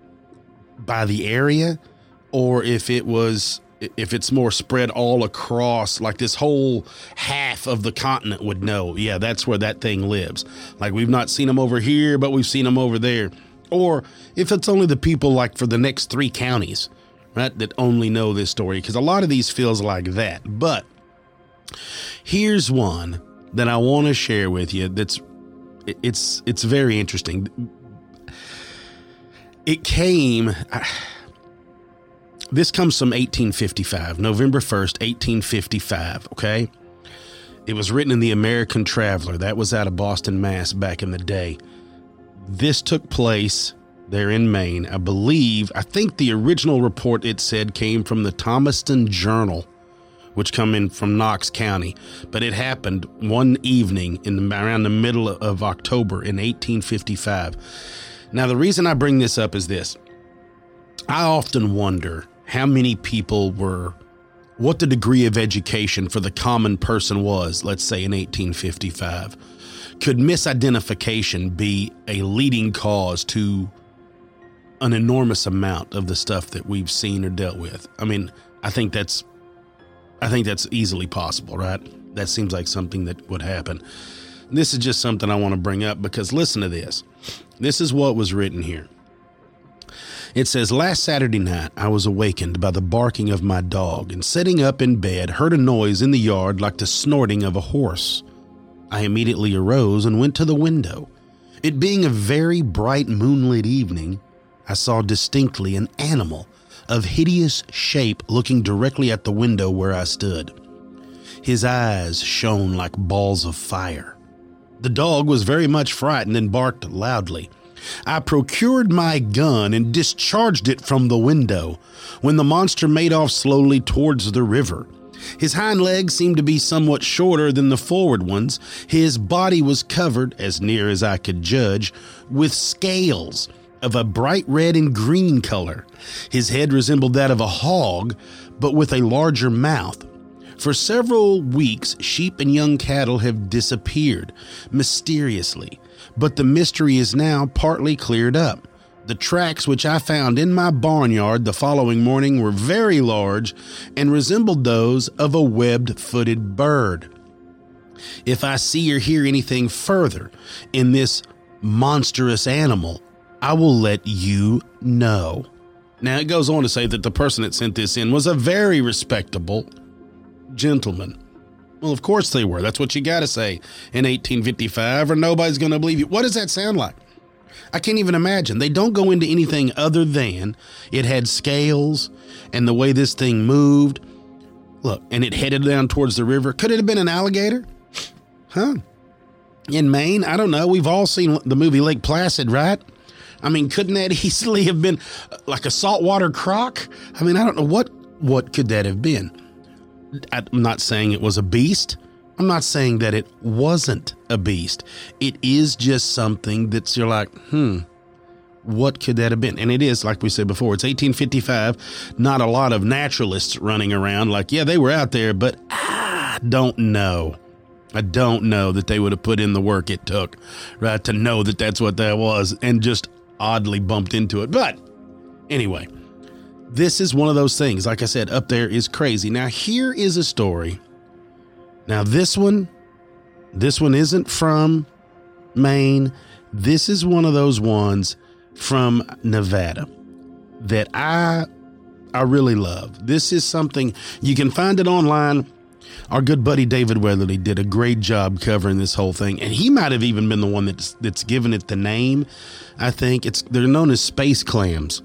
by the area or if it was, if it's more spread all across, like this whole half of the continent would know, yeah, that's where that thing lives. Like we've not seen them over here, but we've seen them over there. Or if it's only the people like for the next three counties, right, that only know this story, because a lot of these feels like that. But here's one that I want to share with you that's it's it's very interesting. It came, I, this comes from eighteen fifty-five, November first, eighteen fifty-five, okay? It was written in the American Traveler. That was out of Boston, Mass. back in the day. This took place there in Maine. I believe, I think the original report it said came from the Thomaston Journal, which come in from Knox County. But it happened one evening in the, around the middle of October in eighteen fifty-five. Now, the reason I bring this up is this. I often wonder how many people were, what the degree of education for the common person was, let's say in eighteen fifty-five. Could misidentification be a leading cause to an enormous amount of the stuff that we've seen or dealt with? I mean, I think that's, I think that's easily possible, right? That seems like something that would happen. This is just something I want to bring up because listen to this. This is what was written here. It says, last Saturday night, I was awakened by the barking of my dog and sitting up in bed, heard a noise in the yard like the snorting of a horse. I immediately arose and went to the window. It being a very bright moonlit evening, I saw distinctly an animal of hideous shape looking directly at the window where I stood. His eyes shone like balls of fire. The dog was very much frightened and barked loudly. I procured my gun and discharged it from the window when the monster made off slowly towards the river. His hind legs seemed to be somewhat shorter than the forward ones. His body was covered, as near as I could judge, with scales of a bright red and green color. His head resembled that of a hog, but with a larger mouth. For several weeks, sheep and young cattle have disappeared mysteriously, but the mystery is now partly cleared up. The tracks which I found in my barnyard the following morning were very large and resembled those of a webbed-footed bird. If I see or hear anything further in this monstrous animal, I will let you know. Now, it goes on to say that the person that sent this in was a very respectable gentleman. Well, of course they were. That's what you got to say in eighteen fifty-five or nobody's going to believe you. What does that sound like? I can't even imagine. They don't go into anything other than it had scales and the way this thing moved. Look, and it headed down towards the river. Could it have been an alligator? Huh? In Maine? I don't know. We've all seen the movie Lake Placid, right? I mean, couldn't that easily have been like a saltwater croc? I mean, I don't know. What, what could that have been? I'm not saying it was a beast. I'm not saying that it wasn't a beast. It is just something that's you're like, hmm, what could that have been? And it is, like we said before, it's eighteen fifty-five. Not a lot of naturalists running around like, yeah, they were out there, but I don't know. I don't know that they would have put in the work it took, right, to know that that's what that was and just oddly bumped into it. But anyway, this is one of those things. Like I said, up there is crazy. Now, here is a story. Now, this one, this one isn't from Maine. This is one of those ones from Nevada that I, I really love. This is something you can find it online. Our good buddy David Weatherly did a great job covering this whole thing, and he might have even been the one that's that's given it the name. I think it's they're known as space clams.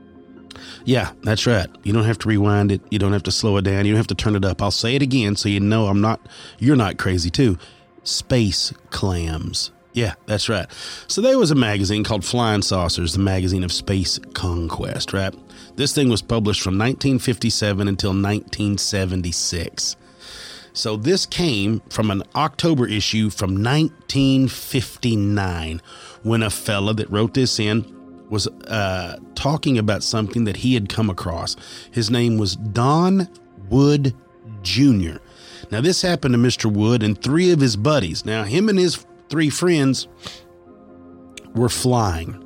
Yeah, that's right. You don't have to rewind it. You don't have to slow it down. You don't have to turn it up. I'll say it again so you know I'm not, you're not crazy too. Space clams. Yeah, that's right. So there was a magazine called Flying Saucers, the magazine of space conquest, right? This thing was published from nineteen fifty-seven until nineteen seventy-six. So this came from an October issue from nineteen fifty-nine when a fella that wrote this in was uh, talking about something that he had come across. His name was Don Wood Junior Now, this happened to Mister Wood and three of his buddies. Now, him and his three friends were flying.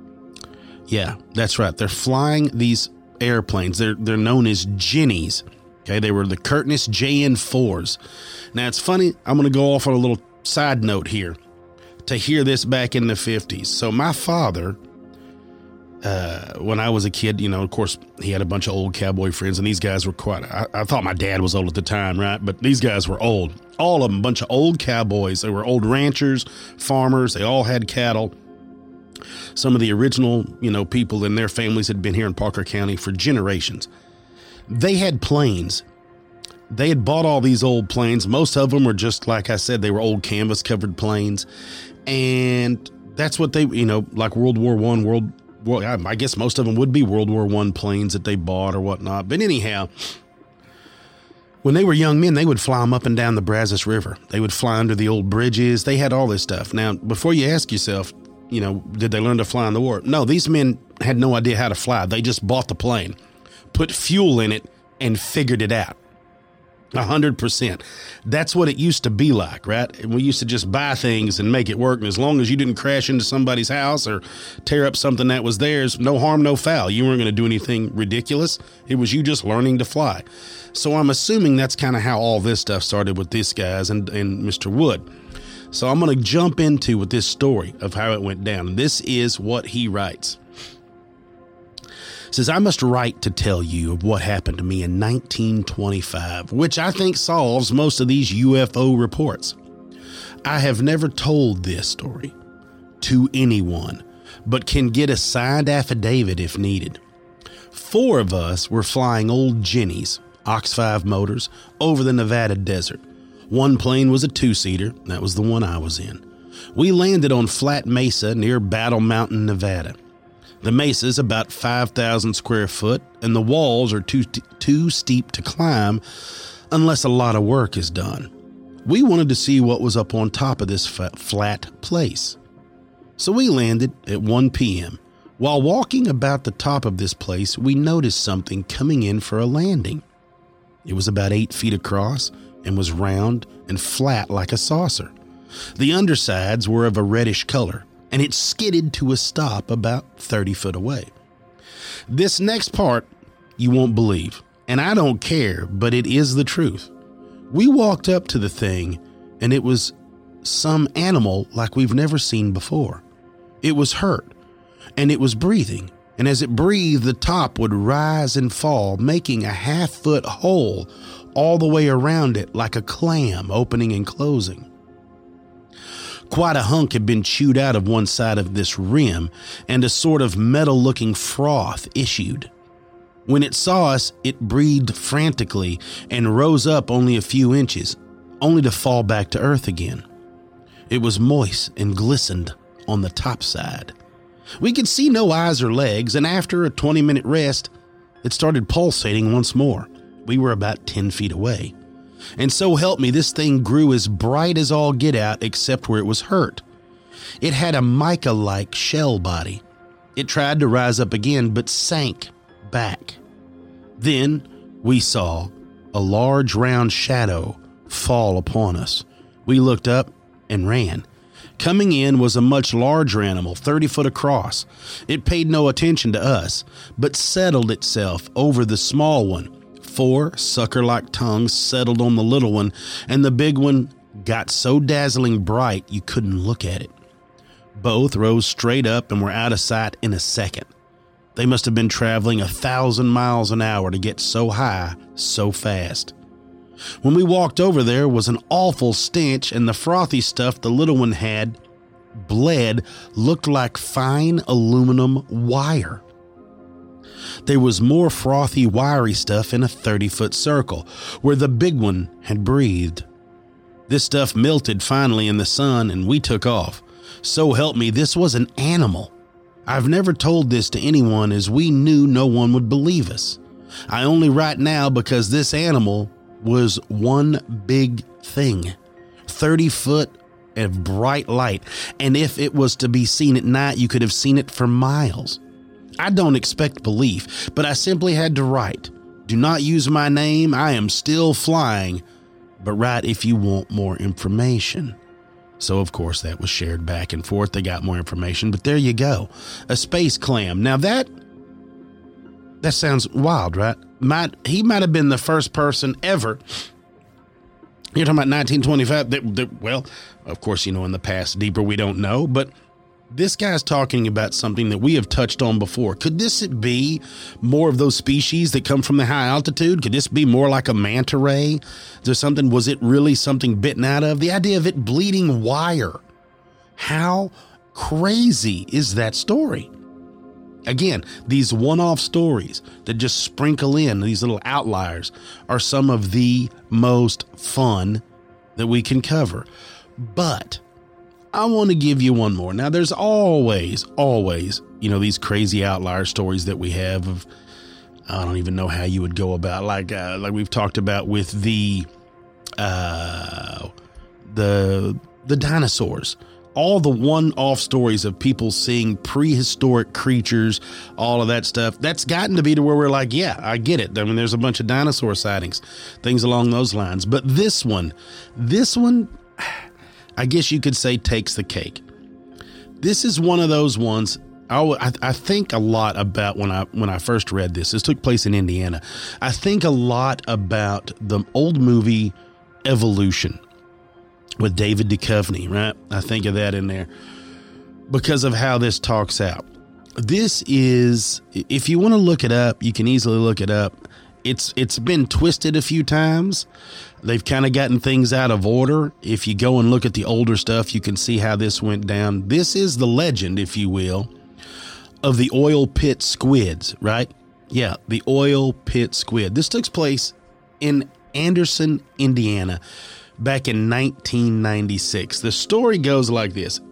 Yeah, that's right. They're flying these airplanes. They're they're known as Jennies. Okay, they were the Curtiss J N fours. Now, it's funny. I'm going to go off on a little side note here to hear this back in the fifties. So my father uh, when I was a kid, you know, of course, he had a bunch of old cowboy friends, and these guys were quite, I, I thought my dad was old at the time, right? But these guys were old. All of them, a bunch of old cowboys. They were old ranchers, farmers. They all had cattle. Some of the original, you know, people and their families had been here in Parker County for generations. They had planes. They had bought all these old planes. Most of them were just, like I said, they were old canvas covered planes. And that's what they, you know, like World War One, World Well, I guess most of them would be World War One planes that they bought or whatnot. But anyhow, when they were young men, they would fly them up and down the Brazos River. They would fly under the old bridges. They had all this stuff. Now, before you ask yourself, you know, did they learn to fly in the war? No, these men had no idea how to fly. They just bought the plane, put fuel in it, and figured it out. A hundred percent. That's what it used to be like, right? We used to just buy things and make it work. And as long as you didn't crash into somebody's house or tear up something that was theirs, no harm, no foul. You weren't going to do anything ridiculous. It was you just learning to fly. So I'm assuming that's kind of how all this stuff started with these guys and, and Mister Wood. So I'm going to jump into with this story of how it went down. This is what he writes. Says, I must write to tell you of what happened to me in nineteen twenty-five, which I think solves most of these U F O reports. I have never told this story to anyone, but can get a signed affidavit if needed. Four of us were flying old Jennies, Ox five motors, over the Nevada desert. One plane was a two-seater. That was the one I was in. We landed on Flat Mesa near Battle Mountain, Nevada. The mesa is about five thousand square foot, and the walls are too, too steep to climb unless a lot of work is done. We wanted to see what was up on top of this flat place. So we landed at one p.m. While walking about the top of this place, we noticed something coming in for a landing. It was about eight feet across and was round and flat like a saucer. The undersides were of a reddish color, and it skidded to a stop about thirty foot away. This next part you won't believe, and I don't care, but it is the truth. We walked up to the thing, and it was some animal like we've never seen before. It was hurt, and it was breathing, and as it breathed, the top would rise and fall, making a half-foot hole all the way around it like a clam opening and closing. Quite a hunk had been chewed out of one side of this rim, and a sort of metal-looking froth issued. When it saw us, it breathed frantically and rose up only a few inches, only to fall back to earth again. It was moist and glistened on the top side. We could see no eyes or legs, and after a twenty-minute rest, it started pulsating once more. We were about ten feet away. And so help me, this thing grew as bright as all get out except where it was hurt. It had a mica-like shell body. It tried to rise up again, but sank back. Then we saw a large round shadow fall upon us. We looked up and ran. Coming in was a much larger animal, thirty foot across. It paid no attention to us, but settled itself over the small one. Four sucker-like tongues settled on the little one, and the big one got so dazzling bright you couldn't look at it. Both rose straight up and were out of sight in a second. They must have been traveling a thousand miles an hour to get so high so fast. When we walked over, there was an awful stench, and the frothy stuff the little one had bled looked like fine aluminum wire. There was more frothy, wiry stuff in a thirty-foot circle where the big one had breathed. This stuff melted finally in the sun, and we took off. So help me, this was an animal. I've never told this to anyone, as we knew no one would believe us. I only write now because this animal was one big thing, thirty foot of bright light, and if it was to be seen at night, you could have seen it for miles. I don't expect belief, but I simply had to write. Do not use my name. I am still flying, but write if you want more information. So, of course, that was shared back and forth. They got more information, but there you go. A space clam. Now that, that sounds wild, right? Might, he might have been the first person ever. You're talking about nineteen twenty-five. That, that, well, of course, you know, in the past, deeper we don't know, but this guy's talking about something that we have touched on before. Could this be more of those species that come from the high altitude? Could this be more like a manta ray? Is there something, was it really something bitten out of? The idea of it bleeding wire. How crazy is that story? Again, these one-off stories that just sprinkle in, these little outliers, are some of the most fun that we can cover. But I want to give you one more. Now, there's always, always, you know, these crazy outlier stories that we have of, I don't even know how you would go about, like, uh, like we've talked about with the, uh, the, the dinosaurs. All the one-off stories of people seeing prehistoric creatures, all of that stuff, that's gotten to be to where we're like, yeah, I get it. I mean, there's a bunch of dinosaur sightings, things along those lines. But this one, this one, I guess you could say takes the cake. This is one of those ones I, I think a lot about when I when I first read this. This took place in Indiana. I think a lot about the old movie Evolution with David Duchovny, right? I think of that in there because of how this talks out. This is, if you want to look it up, you can easily look it up. It's it's been twisted a few times. They've kind of gotten things out of order. If you go and look at the older stuff, you can see how this went down. This is the legend, if you will, of the oil pit squids, right? Yeah, the oil pit squid. This took place in Anderson, Indiana, back in nineteen ninety-six. The story goes like this.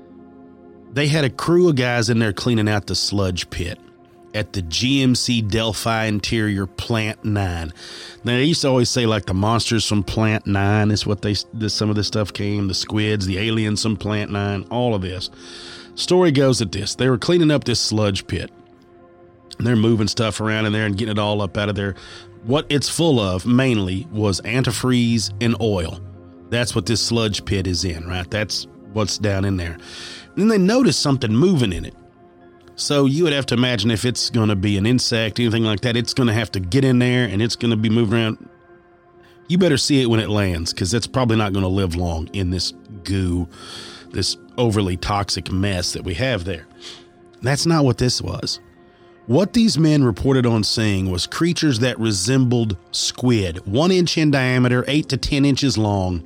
They had a crew of guys in there cleaning out the sludge pit at the G M C Delphi Interior Plant nine. Now, they used to always say, like, the monsters from Plant nine is what they, this, some of this stuff came, the squids, the aliens from Plant nine, all of this. Story goes at this. They were cleaning up this sludge pit. And they're moving stuff around in there and getting it all up out of there. What it's full of, mainly, was antifreeze and oil. That's what this sludge pit is in, right? That's what's down in there. And then they noticed something moving in it. So you would have to imagine if it's going to be an insect, anything like that, it's going to have to get in there and it's going to be moving around. You better see it when it lands, because it's probably not going to live long in this goo, this overly toxic mess that we have there. That's not what this was. What these men reported on seeing was creatures that resembled squid, one inch in diameter, eight to ten inches long,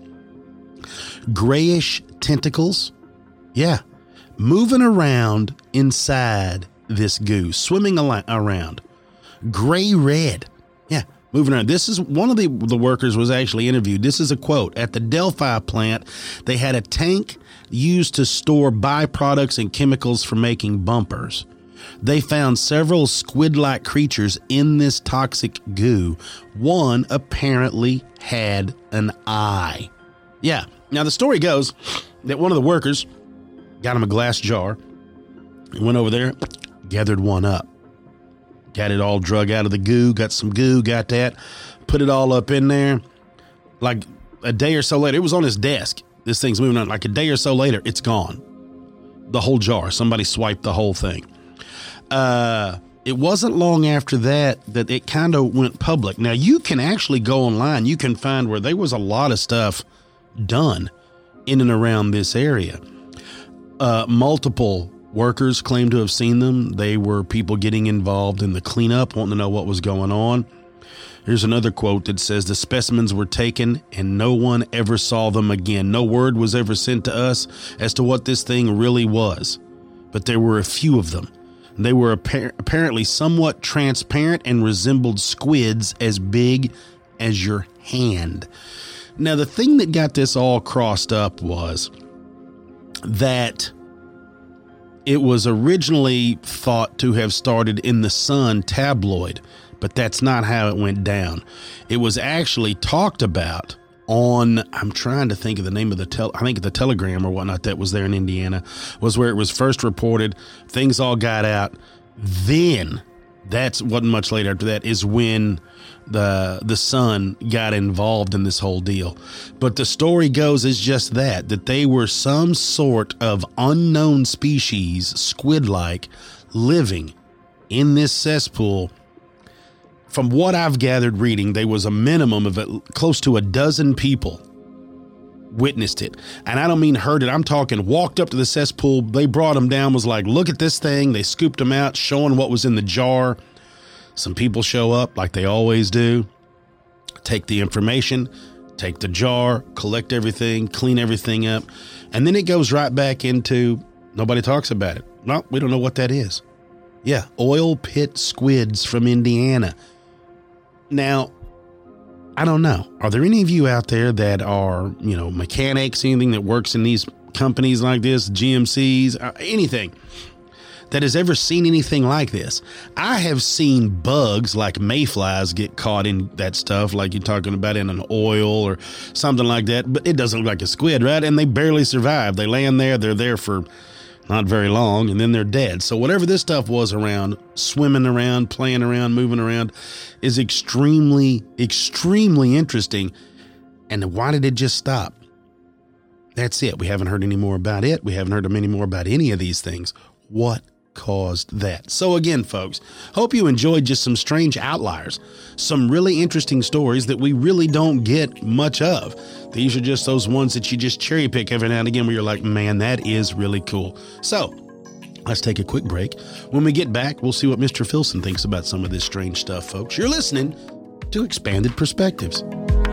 grayish tentacles. Yeah. Moving around inside this goo, swimming al- around, gray red. Yeah, moving around. This is one of the, the workers was actually interviewed. This is a quote. At the Delphi plant, they had a tank used to store byproducts and chemicals for making bumpers. They found several squid-like creatures in this toxic goo. One apparently had an eye. Yeah. Now, the story goes that one of the workers got him a glass jar, went over there, gathered one up, got it all drug out of the goo, got some goo, got that, put it all up in there. Like a day or so later, it was on his desk. This thing's moving on. Like a day or so later, it's gone. The whole jar. Somebody swiped the whole thing. Uh, it wasn't long after that that it kind of went public. Now, you can actually go online. You can find where there was a lot of stuff done in and around this area. Uh, multiple workers claim to have seen them. They were people getting involved in the cleanup, wanting to know what was going on. Here's another quote that says, the specimens were taken and no one ever saw them again. No word was ever sent to us as to what this thing really was. But there were a few of them. They were appar- apparently somewhat transparent and resembled squids as big as your hand. Now, the thing that got this all crossed up was that it was originally thought to have started in the Sun tabloid, but that's not how it went down. It was actually talked about on, I'm trying to think of the name of the, tel- I think the Telegram or whatnot that was there in Indiana, was where it was first reported. Things all got out. Then, that's wasn't much later after that, is when the the Sun got involved in this whole deal. But the story goes is just that, that they were some sort of unknown species, squid-like, living in this cesspool. From what I've gathered reading, there was a minimum of a, close to a dozen people witnessed it. And I don't mean heard it. I'm talking walked up to the cesspool. They brought him down, was like, look at this thing. They scooped him out, showing what was in the jar. Some people show up like they always do, take the information, take the jar, collect everything, clean everything up. And then it goes right back into nobody talks about it. Well, we don't know what that is. Yeah, oil pit squids from Indiana. Now, I don't know. Are there any of you out there that are, you know, mechanics, anything that works in these companies like this, G M Cs, uh, anything that has ever seen anything like this? I have seen bugs like mayflies get caught in that stuff, like you're talking about in an oil or something like that, but it doesn't look like a squid, right? And they barely survive. They land there, they're there for not very long, and then they're dead. So whatever this stuff was around, swimming around, playing around, moving around, is extremely, extremely interesting. And why did it just stop? That's it. We haven't heard any more about it. We haven't heard any more about any of these things. What caused that? So again, folks, hope you enjoyed just some strange outliers, some really interesting stories that we really don't get much of. These are just those ones that you just cherry pick every now and again where you're like, man, that is really cool. So let's take a quick break. When we get back, we'll see what Mister Filson thinks about some of this strange stuff, folks. You're listening to Expanded Perspectives.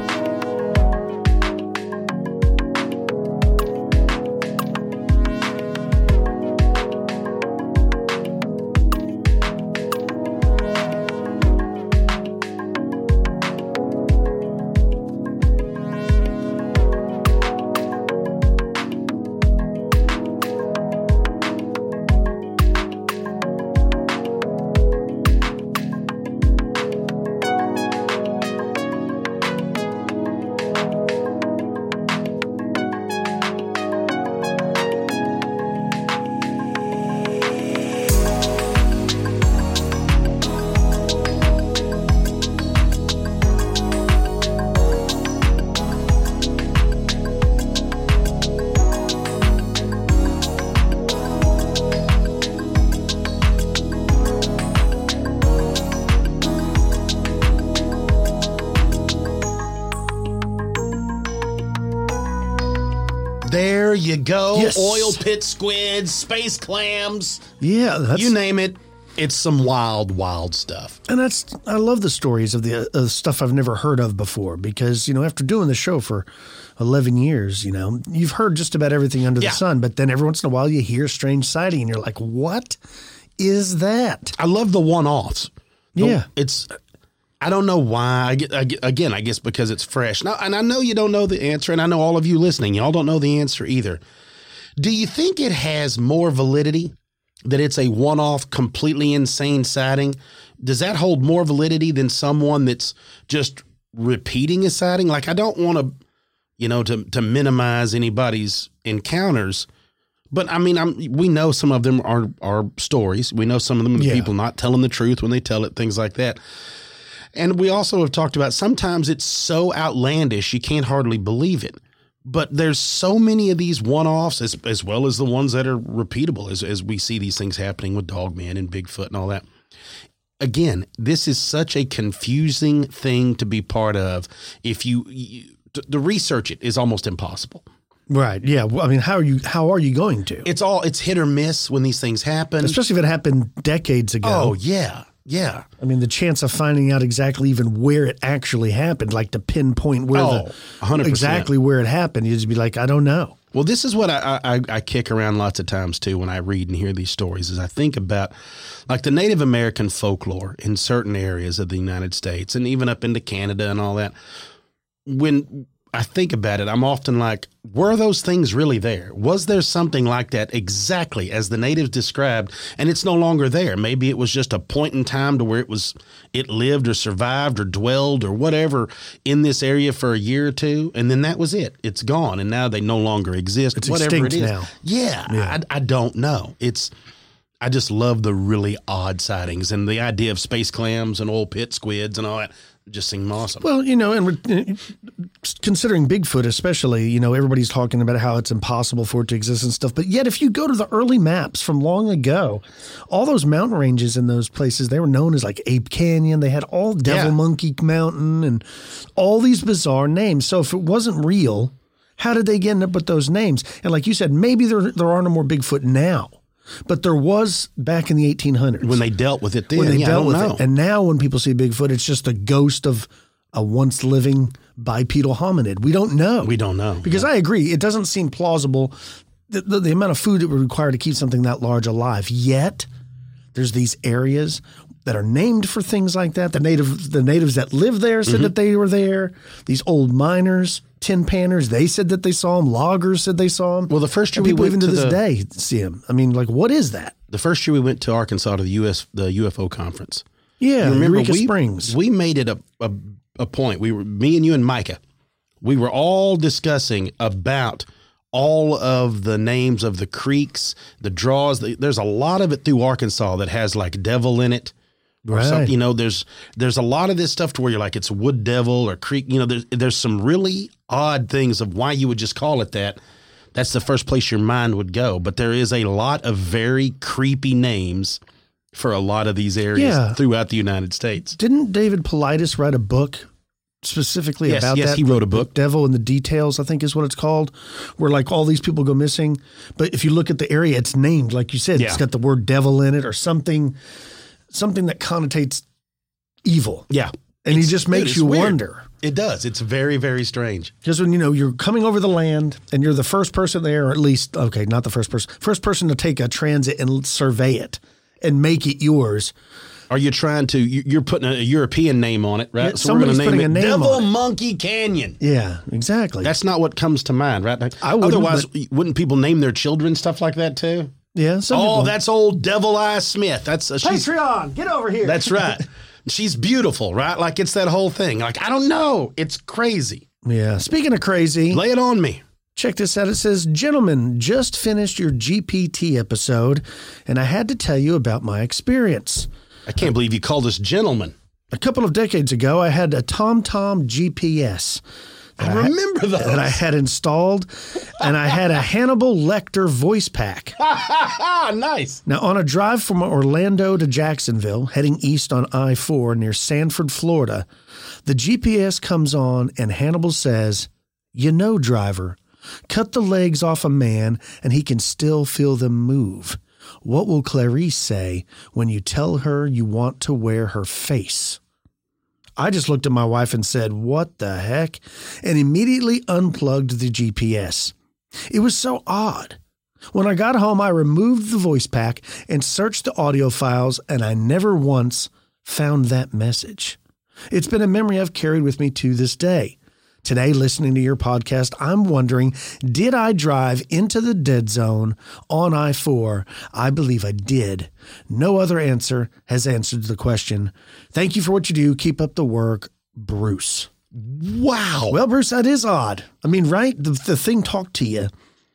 There you go. Yes. Oil pit squids, space clams. Yeah, that's, you name it. It's some wild, wild stuff. and that's I love the stories of the uh, stuff I've never heard of before because, you know, after doing the show for eleven years, you know, you've heard just about everything under Yeah. the sun, but then every once in a while you hear a strange sighting and you're like, what is that? I love the one-offs. The- Yeah. It's, I don't know why. I get, I get, again, I guess because it's fresh. Now, and I know you don't know the answer, and I know all of you listening, y'all don't know the answer either. Do you think it has more validity that it's a one-off, completely insane sighting? Does that hold more validity than someone that's just repeating a sighting? Like, I don't want to, you know, to to minimize anybody's encounters, but I mean, I'm we know some of them are are stories. We know some of them are the Yeah. people not telling the truth when they tell it, things like that. And we also have talked about sometimes it's so outlandish you can't hardly believe it. But there's so many of these one-offs as, as well as the ones that are repeatable as, as we see these things happening with Dogman and Bigfoot and all that. Again, this is such a confusing thing to be part of. If you, you to, to research it is almost impossible. Right. Yeah. Well, I mean, how are you, how are you going to? It's all, it's hit or miss when these things happen. Especially if it happened decades ago. Oh, yeah. Yeah. I mean, the chance of finding out exactly even where it actually happened, like to pinpoint where Oh, the one hundred percent. exactly where it happened, you'd just be like, I don't know. Well, this is what I, I, I kick around lots of times, too, when I read and hear these stories, is I think about, like, the Native American folklore in certain areas of the United States and even up into Canada and all that. When I think about it, I'm often like, were those things really there? Was there something like that exactly as the natives described, and it's no longer there? Maybe it was just a point in time to where it was, it lived or survived or dwelled or whatever in this area for a year or two, and then that was it. It's gone, and now they no longer exist. It's whatever extinct it is. now. Yeah, Yeah. I, I don't know. It's, I just love the really odd sightings and the idea of space clams and oil pit squids and all that. Just seem awesome. Well, you know, and uh, considering Bigfoot especially, you know, everybody's talking about how it's impossible for it to exist and stuff. But yet, if you go to the early maps from long ago, all those mountain ranges in those places, they were known as like Ape Canyon. They had all Devil Yeah. Monkey Mountain and all these bizarre names. So if it wasn't real, How did they end up with those names? And like you said, maybe there there are no more Bigfoot now, but there was back in the eighteen hundreds. When they dealt with it then. When they yeah, dealt with know. it. And now when people see Bigfoot, it's just a ghost of a once living bipedal hominid. We don't know. We don't know. Because yeah. I agree, it doesn't seem plausible, the, the, the amount of food that would require to keep something that large alive. Yet, there's these areas that are named for things like that. The native, the natives that live there said mm-hmm. that they were there. These old miners, tin panners, they said that they saw them. Loggers said they saw them. Well, the first year and we people went even to, to this the, day see them. I mean, like, what is that? The first year we went to Arkansas to the U S the U F O conference. Yeah, you remember Eureka we, Springs. We made it a, a a point. We were me and you and Micah. We were all discussing about all of the names of the creeks, the draws. There's a lot of it through Arkansas that has like devil in it. Or right. something, you know, there's there's a lot of this stuff to where you're like it's wood devil or creek. You know, there's there's some really odd things of why you would just call it that. That's the first place your mind would go. But there is a lot of very creepy names for a lot of these areas yeah. throughout the United States. Didn't David Paulides write a book specifically yes, about yes, that? Yes, he wrote a book. Devil in the Details, I think is what it's called, where like all these people go missing. But if you look at the area, it's named, like you said, yeah. it's got the word devil in it or something, something that connotates evil. Yeah. And he just makes dude, you weird. wonder. It does. It's very, very strange. Because when, you know, you're coming over the land and you're the first person there, or at least, okay, not the first person, first person to take a transit and survey it and make it yours. Are you trying to, you're putting a European name on it, right? Yeah, so we're going to name putting it a name Devil on it. Monkey Canyon. Yeah, exactly. That's not what comes to mind, right? I wouldn't, Otherwise, but- wouldn't people name their children stuff like that too? Yeah. Some Oh, people. that's old Devil Eye Smith. That's uh, she's, Patreon, get over here. That's right. She's beautiful, right? Like it's that whole thing. Like, I don't know. It's crazy. Yeah. Speaking of crazy, Lay it on me. check this out. It says, gentlemen, just finished your G P T episode, and I had to tell you about my experience. I can't believe you called us gentlemen. A couple of decades ago, I had a TomTom G P S. I remember those. That I had installed, and I had a Hannibal Lecter voice pack. Nice. Now, on a drive from Orlando to Jacksonville, heading east on I four near Sanford, Florida, the G P S comes on and Hannibal says, "You know, driver, cut the legs off a man and he can still feel them move. What will Clarice say when you tell her you want to wear her face?" I just looked at my wife and said, "What the heck?" and immediately unplugged the G P S. It was so odd. When I got home, I removed the voice pack and searched the audio files, and I never once found that message. It's been a memory I've carried with me to this day. Today, listening to your podcast, I'm wondering, did I drive into the dead zone on I four? I believe I did. No other answer has answered the question. Thank you for what you do. Keep up the work, Bruce. Wow. Well, Bruce, that is odd. I mean, right? The, the thing talked to you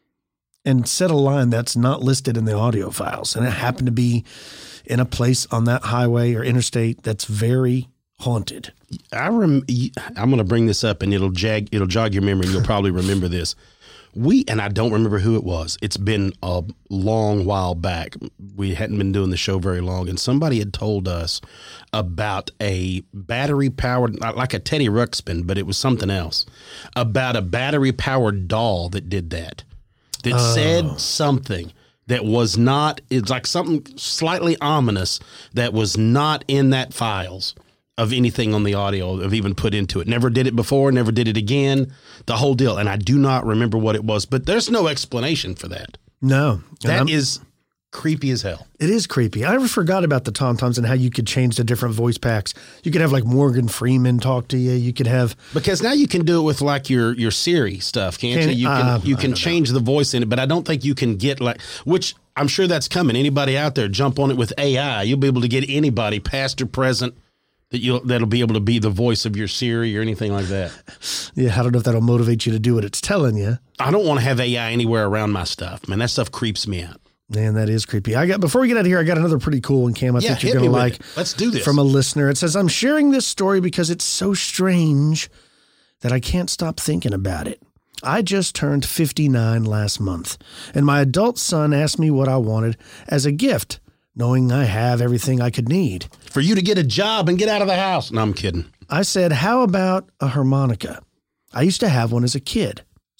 and said a line that's not listed in the audio files. And it happened to be in a place on that highway or interstate that's very haunted. I rem- I'm going to bring this up, and it'll jag, it'll jog your memory, and you'll probably remember this. We, and I don't remember who it was. It's been a long while back. We hadn't been doing the show very long, and somebody had told us about a battery-powered, like a Teddy Ruxpin, but it was something else, about a battery-powered doll that did that, that Oh. said something that was not, it's like something slightly ominous that was not in that files of anything on the audio of even put into it. Never did it before, never did it again, the whole deal. And I do not remember what it was, but there's no explanation for that. No. That I'm- is creepy as hell. It is creepy. I forgot about the TomToms and how you could change the different voice packs. You could have like Morgan Freeman talk to you. You could have Because now you can do it with like your, your Siri stuff, can't Can- you? You can, uh, you I can don't change the voice in it, but I don't think you can get like, which I'm sure that's coming. Anybody out there, jump on it with A I. You'll be able to get anybody, past or present, that you'll, that'll be able to be the voice of your Siri or anything like that. yeah. I don't know if that'll motivate you to do what it's telling you. I don't want to have A I anywhere around my stuff, man. That stuff creeps me out. Man, that is creepy. I got before we get out of here, I got another pretty cool one, Cam. I Yeah, think you're hit gonna me with like. it. Let's do this. From a listener. It says, "I'm sharing this story because it's so strange that I can't stop thinking about it. I just turned fifty-nine last month, and my adult son asked me what I wanted as a gift, knowing I have everything I could need. For you to get a job and get out of the house. No, I'm kidding. I said, how about a harmonica? I used to have one as a kid.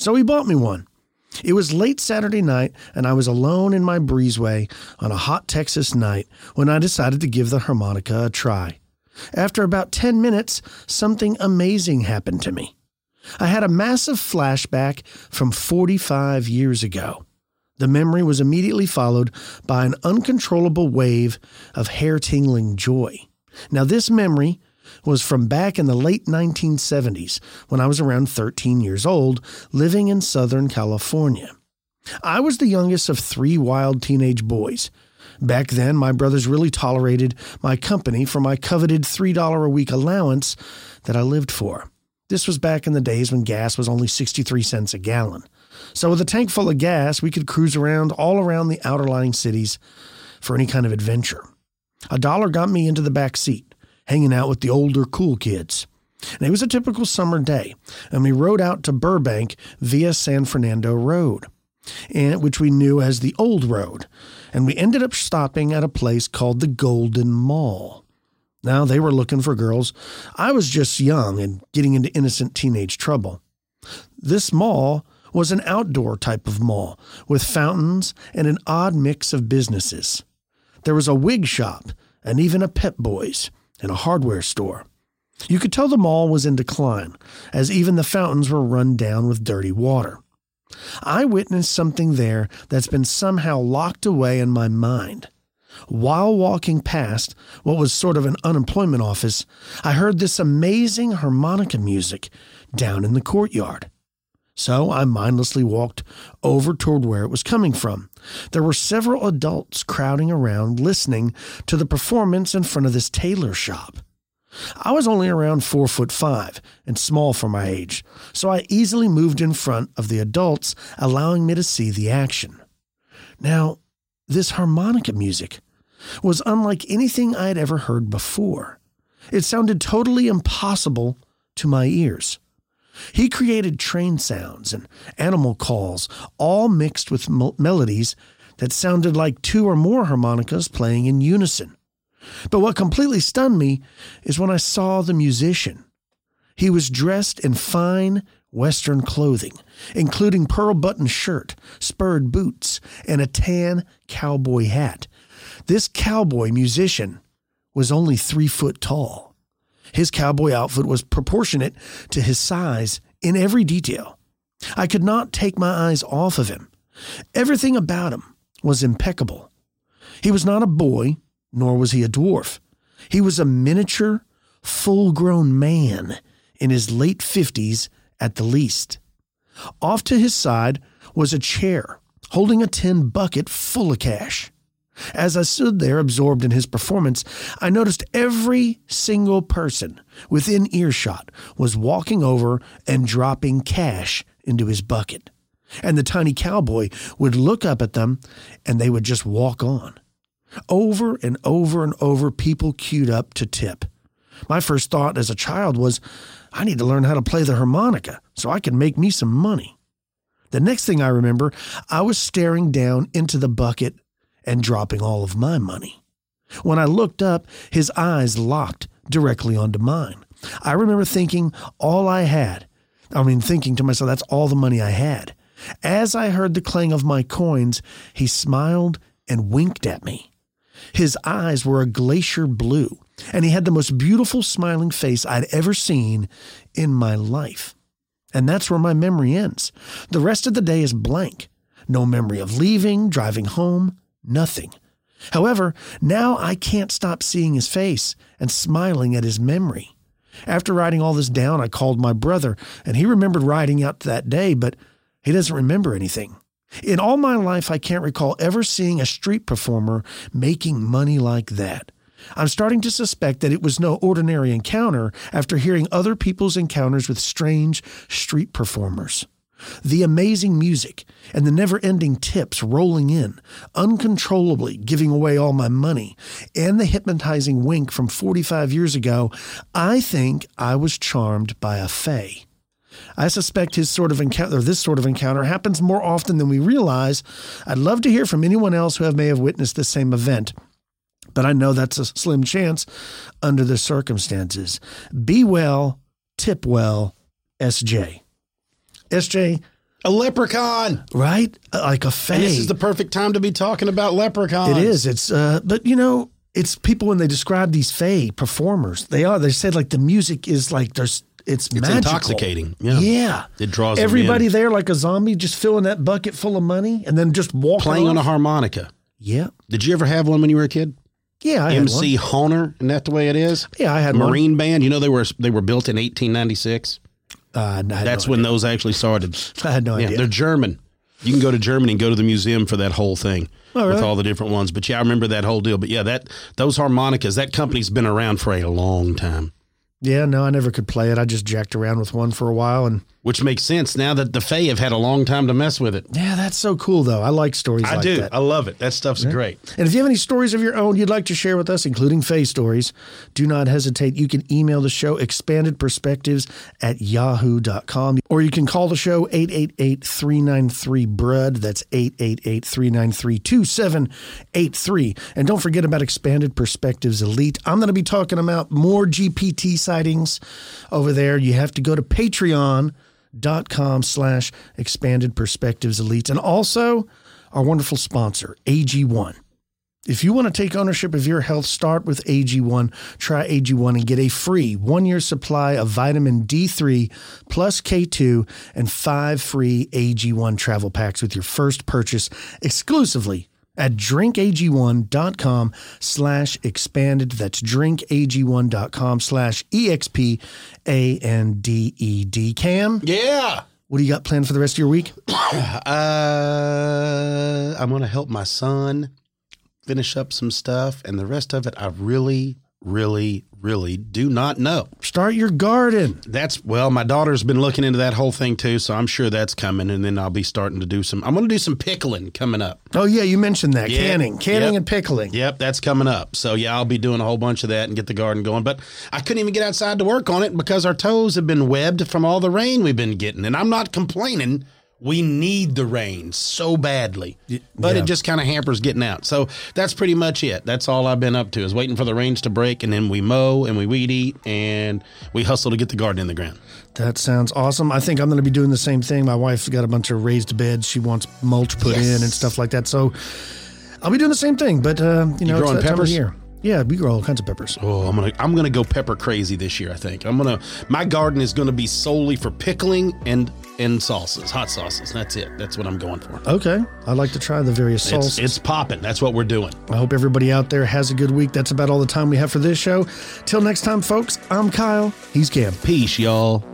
So he bought me one. It was late Saturday night, and I was alone in my breezeway on a hot Texas night when I decided to give the harmonica a try. After about ten minutes, something amazing happened to me. I had a massive flashback from forty-five years ago. The memory was immediately followed by an uncontrollable wave of hair-tingling joy. Now, this memory was from back in the late nineteen seventies when I was around thirteen years old, living in Southern California. I was the youngest of three wild teenage boys. Back then, my brothers really tolerated my company for my coveted three dollars a week allowance that I lived for. This was back in the days when gas was only sixty-three cents a gallon. So with a tank full of gas, we could cruise around all around the outer-lying cities for any kind of adventure. A dollar got me into the back seat, hanging out with the older cool kids. And it was a typical summer day, and we rode out to Burbank via San Fernando Road, and which we knew as the Old Road, and we ended up stopping at a place called the Golden Mall. Now, they were looking for girls. I was just young and getting into innocent teenage trouble. This mall was an outdoor type of mall with fountains and an odd mix of businesses. There was a wig shop and even a Pep Boys and a hardware store. You could tell the mall was in decline, as even the fountains were run down with dirty water. I witnessed something there that's been somehow locked away in my mind. While walking past what was sort of an unemployment office, I heard this amazing harmonica music down in the courtyard. So I mindlessly walked over toward where it was coming from. There were several adults crowding around listening to the performance in front of this tailor shop. I was only around four foot five and small for my age, so I easily moved in front of the adults, allowing me to see the action. Now, this harmonica music was unlike anything I had ever heard before. It sounded totally impossible to my ears. He created train sounds and animal calls, all mixed with mo- melodies that sounded like two or more harmonicas playing in unison. But what completely stunned me is when I saw the musician. He was dressed in fine Western clothing, including pearl-button shirt, spurred boots, and a tan cowboy hat. This cowboy musician was only three foot tall. His cowboy outfit was proportionate to his size in every detail. I could not take my eyes off of him. Everything about him was impeccable. He was not a boy, nor was he a dwarf. He was a miniature, full-grown man in his late fifties at the least. Off to his side was a chair holding a tin bucket full of cash. As I stood there absorbed in his performance, I noticed every single person within earshot was walking over and dropping cash into his bucket. And the tiny cowboy would look up at them and they would just walk on. Over and over and over, people queued up to tip. My first thought as a child was, I need to learn how to play the harmonica so I can make me some money. The next thing I remember, I was staring down into the bucket and dropping all of my money. When I looked up, his eyes locked directly onto mine. I remember thinking all I had, I mean, thinking to myself, that's all the money I had. As I heard the clang of my coins, he smiled and winked at me. His eyes were a glacier blue, and he had the most beautiful smiling face I'd ever seen in my life. And that's where my memory ends. The rest of the day is blank. No memory of leaving, driving home, nothing. However, now I can't stop seeing his face and smiling at his memory. After writing all this down, I called my brother, and he remembered riding out that day, but he doesn't remember anything. In all my life, I can't recall ever seeing a street performer making money like that. I'm starting to suspect that it was no ordinary encounter after hearing other people's encounters with strange street performers. The amazing music and the never-ending tips rolling in, uncontrollably giving away all my money, and the hypnotizing wink from forty-five years ago, I think I was charmed by a fae. I suspect his sort of encounter, or this sort of encounter happens more often than we realize. I'd love to hear from anyone else who have, may have witnessed the same event, but I know that's a slim chance under the circumstances. Be well, tip well, S J. S J, A leprechaun. right? Uh, Like a fae. And this is the perfect time to be talking about leprechauns. It is. It's uh, but you know, it's people when they describe these fae performers, they are. They said like the music is like there's. It's, It's magical. intoxicating. Yeah. Yeah. It draws them everybody in. there like a zombie, just filling that bucket full of money and then just walking Playing on a off. harmonica. Yeah. Did you ever have one when you were a kid? Yeah, I M had C one. Honer, isn't that the way it is? Yeah, I had one. Marine Band. You know they were they were built in eighteen ninety-six. Uh, I had That's no when idea. those actually started. I had no Yeah, idea. they're German. You can go to Germany and go to the museum for that whole thing Oh, with really? all the different ones. But yeah, I remember that whole deal. But yeah, that those harmonicas, that company's been around for a long time. Yeah, no, I never could play it. I just jacked around with one for a while, and Which makes sense now that the Fae have had a long time to mess with it. yeah, that's so cool though. I like stories I like do. that. I love it. That stuff's great. And if you have any stories of your own you'd like to share with us, including Faye stories, do not hesitate. You can email the show expandedperspectives at yahoo dot com, or you can call the show eight eight eight, three nine three, B R U D. That's eight eight eight, three nine three, two seven eight three. And don't forget about Expanded Perspectives Elite. I'm going to be talking about more G P T sightings over there. You have to go to Patreon dot com slash expanded perspectives elite, and also our wonderful sponsor A G one. If you want to take ownership of your health, start with A G one. Try A G one and get a free one-year supply of vitamin D three plus K two and five free A G one travel packs with your first purchase exclusively at drinkag1.com slash expanded. That's drinkag1.com slash E X P A N D E D. Cam, Yeah. what do you got planned for the rest of your week? Uh, I'm going to help my son finish up some stuff, and the rest of it, I really, really, really do not know. Start your garden. That's, well, my daughter's been looking into that whole thing too, so I'm sure that's coming, and then I'll be starting to do some, I'm going to do some pickling coming up. Oh, yeah, you mentioned that. Yeah. Canning. Canning Yep. and pickling. Yep, that's coming up. So, yeah, I'll be doing a whole bunch of that and get the garden going. But I couldn't even get outside to work on it because our toes have been webbed from all the rain we've been getting. And I'm not complaining. We need the rain so badly. But yeah. it just kind of hampers getting out. So that's pretty much it. That's all I've been up to is waiting for the rains to break. And then we mow and we weed eat and we hustle to get the garden in the ground. That sounds awesome. I think I'm going to be doing the same thing. My wife's got a bunch of raised beds she wants mulch put Yes. in and stuff like that. So I'll be doing the same thing. But, uh, you know, it's growing that time of peppers? year. Yeah, we grow all kinds of peppers. Oh, I'm gonna I'm gonna go pepper crazy this year. I think I'm gonna. My garden is gonna be solely for pickling and and salsas, hot sauces. That's it. That's what I'm going for. Okay. I'd like to try the various It's, sauces. it's popping. That's what we're doing. I hope everybody out there has a good week. That's about all the time we have for this show. Till next time, folks, I'm Kyle. He's Cam. Peace, y'all.